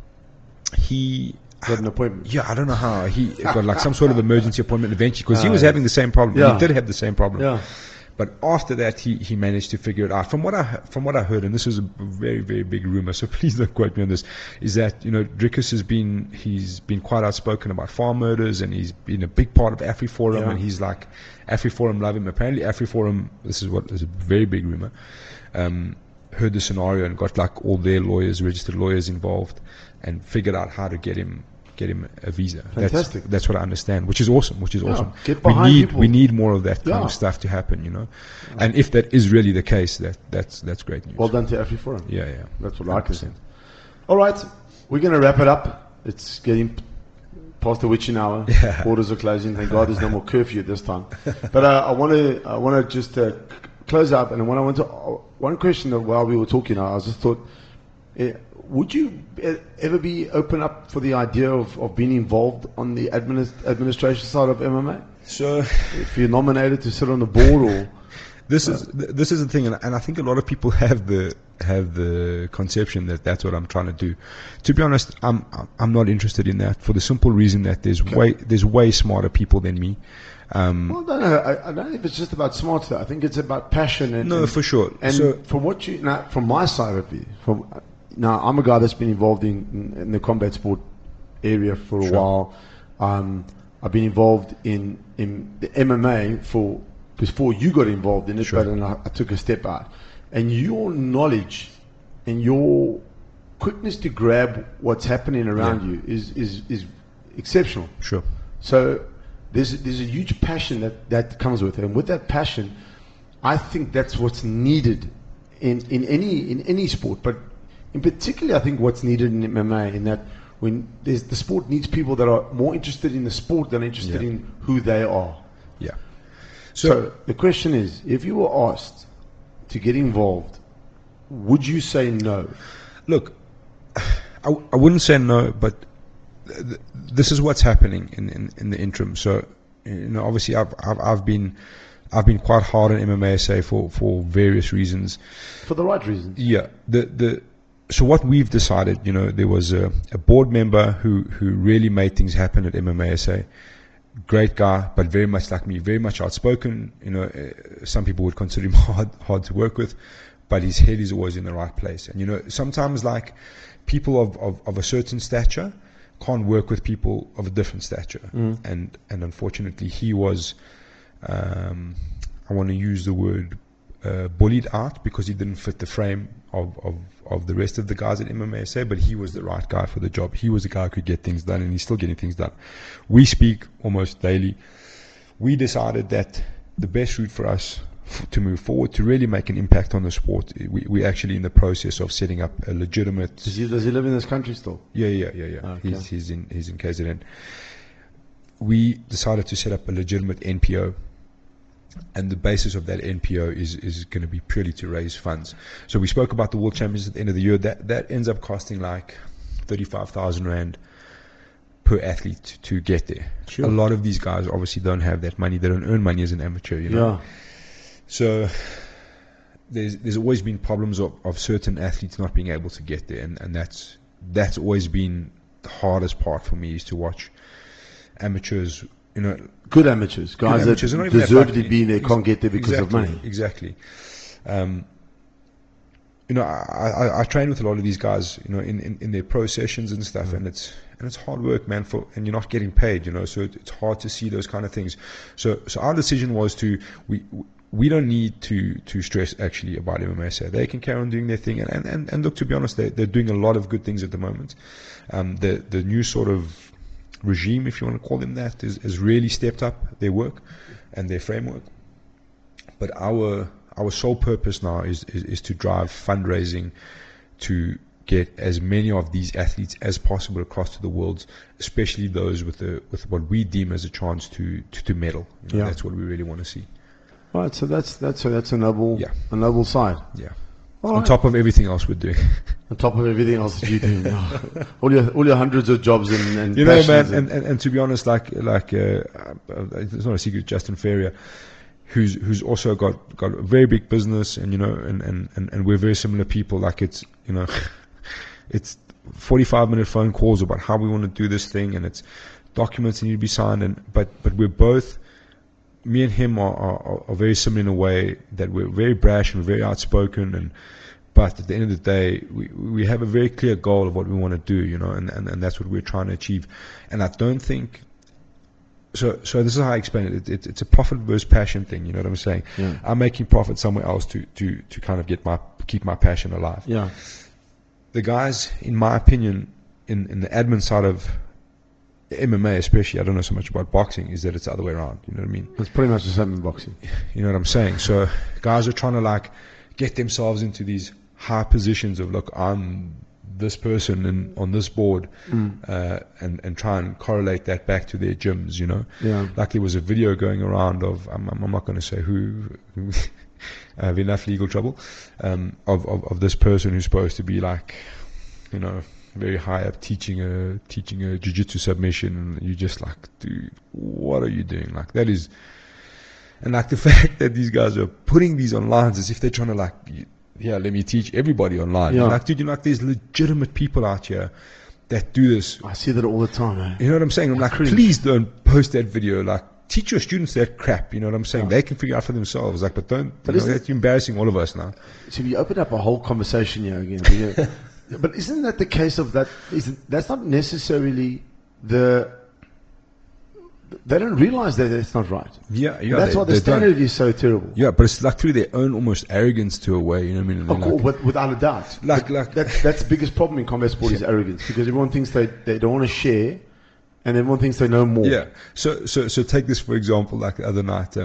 [SPEAKER 3] He
[SPEAKER 2] Got an appointment.
[SPEAKER 3] Yeah, I don't know how. He got like some sort of emergency appointment eventually, because he was having the same problem.
[SPEAKER 2] Yeah.
[SPEAKER 3] He did have the same problem.
[SPEAKER 2] Yeah.
[SPEAKER 3] But after that, he managed to figure it out. From what I heard, and this is a very, very big rumor, so please don't quote me on this, is that Dricus he's been quite outspoken about farm murders, and he's been a big part of AfriForum, and he's like, AfriForum love him. Apparently, AfriForum, this is what is a very big rumor, heard the scenario and got like all their lawyers, registered lawyers involved, and figured out how to get him a visa.
[SPEAKER 2] Fantastic.
[SPEAKER 3] That's what I understand, which is awesome.
[SPEAKER 2] Get behind people.
[SPEAKER 3] We need more of that kind of stuff to happen, And if that is really the case, that's great news.
[SPEAKER 2] Well done to AfriForum.
[SPEAKER 3] Yeah.
[SPEAKER 2] That's what I can say. All right, we're going to wrap it up. It's getting past the witching hour.
[SPEAKER 3] Yeah.
[SPEAKER 2] Borders are closing. Thank God there's no more curfew this time. But I want to just close up. And when I went to one question that while we were talking, I just thought, would you ever be open up for the idea of being involved on the administration side of MMA?
[SPEAKER 3] So,
[SPEAKER 2] if you're nominated to sit on the board, or
[SPEAKER 3] this is the thing, and I think a lot of people have the conception that that's what I'm trying to do. To be honest, I'm not interested in that, for the simple reason that there's way smarter people than me.
[SPEAKER 2] Well, I don't know if it's just about smart stuff. I think it's about passion.
[SPEAKER 3] For sure.
[SPEAKER 2] And from my side of it, now, I'm a guy that's been involved in the combat sport area for a while. I've been involved in the MMA before you got involved in it, but then I took a step out. And your knowledge and your quickness to grab what's happening around you is exceptional.
[SPEAKER 3] Sure.
[SPEAKER 2] So there's a huge passion that comes with it. And with that passion, I think that's what's needed in any sport. But in particular, I think what's needed in MMA, in that when the sport needs people that are more interested in the sport than interested in who they are.
[SPEAKER 3] Yeah.
[SPEAKER 2] So the question is, if you were asked to get involved, would you say no?
[SPEAKER 3] Look, I wouldn't say no, but this is what's happening in the interim. So, obviously, I've been quite hard on MMA for various reasons.
[SPEAKER 2] For the right reasons.
[SPEAKER 3] Yeah. So what we've decided, there was a board member who really made things happen at MMASA. Great guy, but very much like me, very much outspoken. Some people would consider him hard to work with, but his head is always in the right place. And sometimes like people of a certain stature can't work with people of a different stature. And unfortunately, he was, I want to use the word, bullied out because he didn't fit the frame of the rest of the guys at MMASA, but he was the right guy for the job. He was the guy who could get things done, and he's still getting things done. We speak almost daily. We decided that the best route for us to move forward, to really make an impact on the sport, we're actually in the process of setting up a legitimate...
[SPEAKER 2] Does he live in this country still?
[SPEAKER 3] Yeah.
[SPEAKER 2] Okay.
[SPEAKER 3] He's in KZN. We decided to set up a legitimate NPO, and the basis of that NPO is going to be purely to raise funds. So we spoke about the World Championships at the end of the year. That ends up costing like 35,000 Rand per athlete to get there.
[SPEAKER 2] Sure.
[SPEAKER 3] A lot of these guys obviously don't have that money. They don't earn money as an amateur,
[SPEAKER 2] Yeah.
[SPEAKER 3] So there's always been problems of certain athletes not being able to get there, and that's always been the hardest part for me, is to watch amateurs,
[SPEAKER 2] good amateurs, guys that deservedly be there, can't get there because of money.
[SPEAKER 3] Exactly. I train with a lot of these guys, in their pro sessions and stuff, and it's hard work, man. And you're not getting paid, so it's hard to see those kind of things. So our decision was we don't need to stress actually about MMA. They can carry on doing their thing, and look, to be honest, they're doing a lot of good things at the moment. The new sort of regime, if you want to call them that, has really stepped up their work and their framework. But our sole purpose now is to drive fundraising to get as many of these athletes as possible across to the world, especially those with what we deem as a chance to medal. You know, that's what we really want to see.
[SPEAKER 2] Right, so that's a noble side.
[SPEAKER 3] Yeah.
[SPEAKER 2] All
[SPEAKER 3] on top of everything else we're doing.
[SPEAKER 2] On top of everything else that you do, all your hundreds of jobs and
[SPEAKER 3] you know, man, and to be honest, like it's not a secret. Justin Ferrier, who's also got a very big business, and you know, and we're very similar people. Like it's, you know, it's 45-minute phone calls about how we want to do this thing, and it's documents that need to be signed, but we're both. Me and him are very similar in a way that we're very brash and very outspoken, but at the end of the day, we have a very clear goal of what we want to do, you know, and that's what we're trying to achieve. And I don't think so. This is how I explain it. It's a profit versus passion thing. You know what I'm saying?
[SPEAKER 2] Yeah.
[SPEAKER 3] I'm making profit somewhere else to kind of keep my passion alive.
[SPEAKER 2] Yeah.
[SPEAKER 3] The guys, in my opinion, in the admin side of MMA especially, I don't know so much about boxing, is that it's the other way around. You know what I mean?
[SPEAKER 2] It's pretty much the same in boxing.
[SPEAKER 3] You know what I'm saying? So guys are trying to like get themselves into these high positions of, look, I'm this person and on this board, and try and correlate that back to their gyms, you know?
[SPEAKER 2] Yeah.
[SPEAKER 3] Like there was a video going around of, I'm not going to say who I have enough legal trouble, of this person who's supposed to be like, you know, very high up teaching a jiu-jitsu submission, and you just like, dude, what are you doing? Like that is, and like the fact that these guys are putting these online as if they're trying to like, yeah, let me teach everybody online.
[SPEAKER 2] Yeah.
[SPEAKER 3] Like, dude, you know, like there's legitimate people out here that do this.
[SPEAKER 2] I see that all the time, man.
[SPEAKER 3] You know what I'm saying? I'm like, please don't post that video. Like, teach your students that crap. You know what I'm saying? They can figure out for themselves. Like, but don't. But that's embarrassing all of us now.
[SPEAKER 2] So you open up a whole conversation here again. But isn't that the case of that? That's not necessarily the. They don't realize that it's not right.
[SPEAKER 3] Yeah.
[SPEAKER 2] That's why the standard is so terrible.
[SPEAKER 3] Yeah, but it's like through their own almost arrogance to a way. You know what I mean?
[SPEAKER 2] Like, without a doubt. Like that's the biggest problem in combat sport is arrogance, because everyone thinks they don't want to share, and everyone thinks they know more.
[SPEAKER 3] Yeah. So take this for example. Like the other night,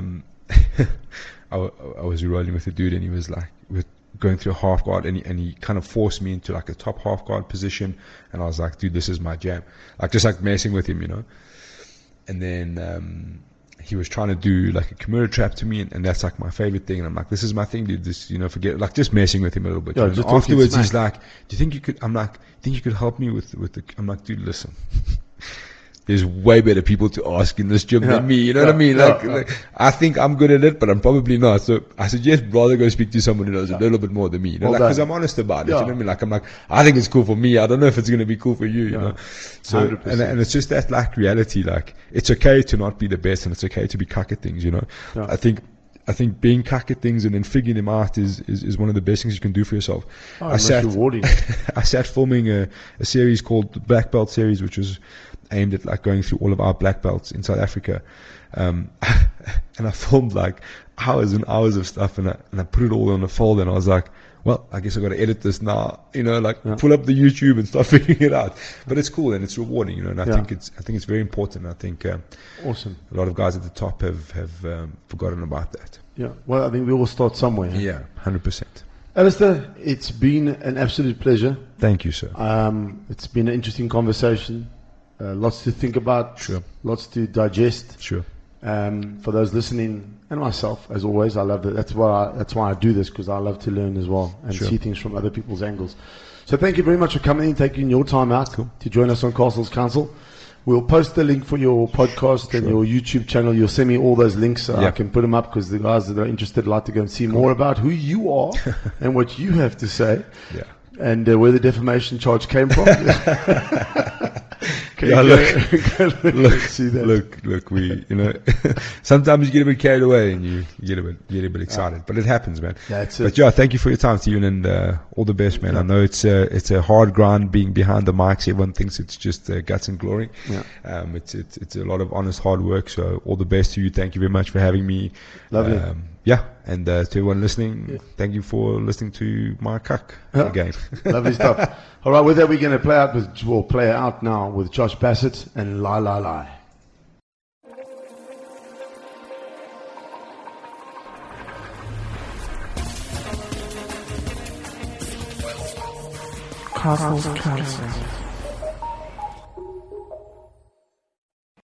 [SPEAKER 3] I was rolling with a dude, and he was like, going through a half guard, and he kind of forced me into like a top half guard position, and I was like, dude, this is my jam, like just like messing with him, you know. And then he was trying to do like a Kimura trap to me, and that's like my favorite thing, and I'm like, this is my thing, dude, this, you know, forget, like just messing with him a little bit.
[SPEAKER 2] Yeah,
[SPEAKER 3] you know? Afterwards he's like, do you think you could, I'm like, think you could help me with the, I'm like, dude, listen, there's way better people to ask in this gym than me. You know what I mean? Like, I think I'm good at it, but I'm probably not. So I suggest rather go speak to someone who knows a little bit more than me. You know, because I'm honest about it. You know what I mean? Like, I'm like, I think it's cool for me. I don't know if it's going to be cool for you. You know. So 100%. and it's just that like reality. Like, it's okay to not be the best, and it's okay to be cuck at things. You know. Yeah. I think being cuck at things and then figuring them out is one of the best things you can do for yourself. I sat filming a series called the Black Belt series, which was aimed at like going through all of our black belts in South Africa, and I filmed like hours and hours of stuff, and I put it all on a folder, and I was like, well, I guess I got to edit this now, you know, like pull up the YouTube and start figuring it out. But it's cool and it's rewarding, you know, and I think it's very important. I think
[SPEAKER 2] awesome.
[SPEAKER 3] A lot of guys at the top have forgotten about that.
[SPEAKER 2] Yeah, well, I think we all start somewhere.
[SPEAKER 3] Yeah, 100%.
[SPEAKER 2] Alistair, it's been an absolute pleasure.
[SPEAKER 3] Thank you, sir.
[SPEAKER 2] It's been an interesting conversation. Lots to think about.
[SPEAKER 3] Sure.
[SPEAKER 2] Lots to digest.
[SPEAKER 3] Sure.
[SPEAKER 2] For those listening, and myself, as always, I love that. That's why I do this, because I love to learn as well and see things from other people's angles. So thank you very much for coming in, taking your time out to join us on Castles Council. We'll post the link for your podcast and your YouTube channel. You'll send me all those links so I can put them up, because the guys that are interested like to go and see more about who you are and what you have to say, and where the defamation charge came from.
[SPEAKER 3] Look, we, you know, sometimes you get a bit carried away and you get a bit excited, but it happens, man.
[SPEAKER 2] That's it.
[SPEAKER 3] But yeah, thank you for your time, Stephen, and all the best, man. I know it's a hard grind being behind the mics. Everyone thinks it's just guts and glory. It's a lot of honest hard work. So all the best to you. Thank you very much for having me.
[SPEAKER 2] Lovely.
[SPEAKER 3] And to everyone listening, thank you for listening to my cuck again.
[SPEAKER 2] Lovely stuff. All right, with that, we're going to play out now with Josh Bassett and Lie, Lie, Lie.
[SPEAKER 1] Castles Council.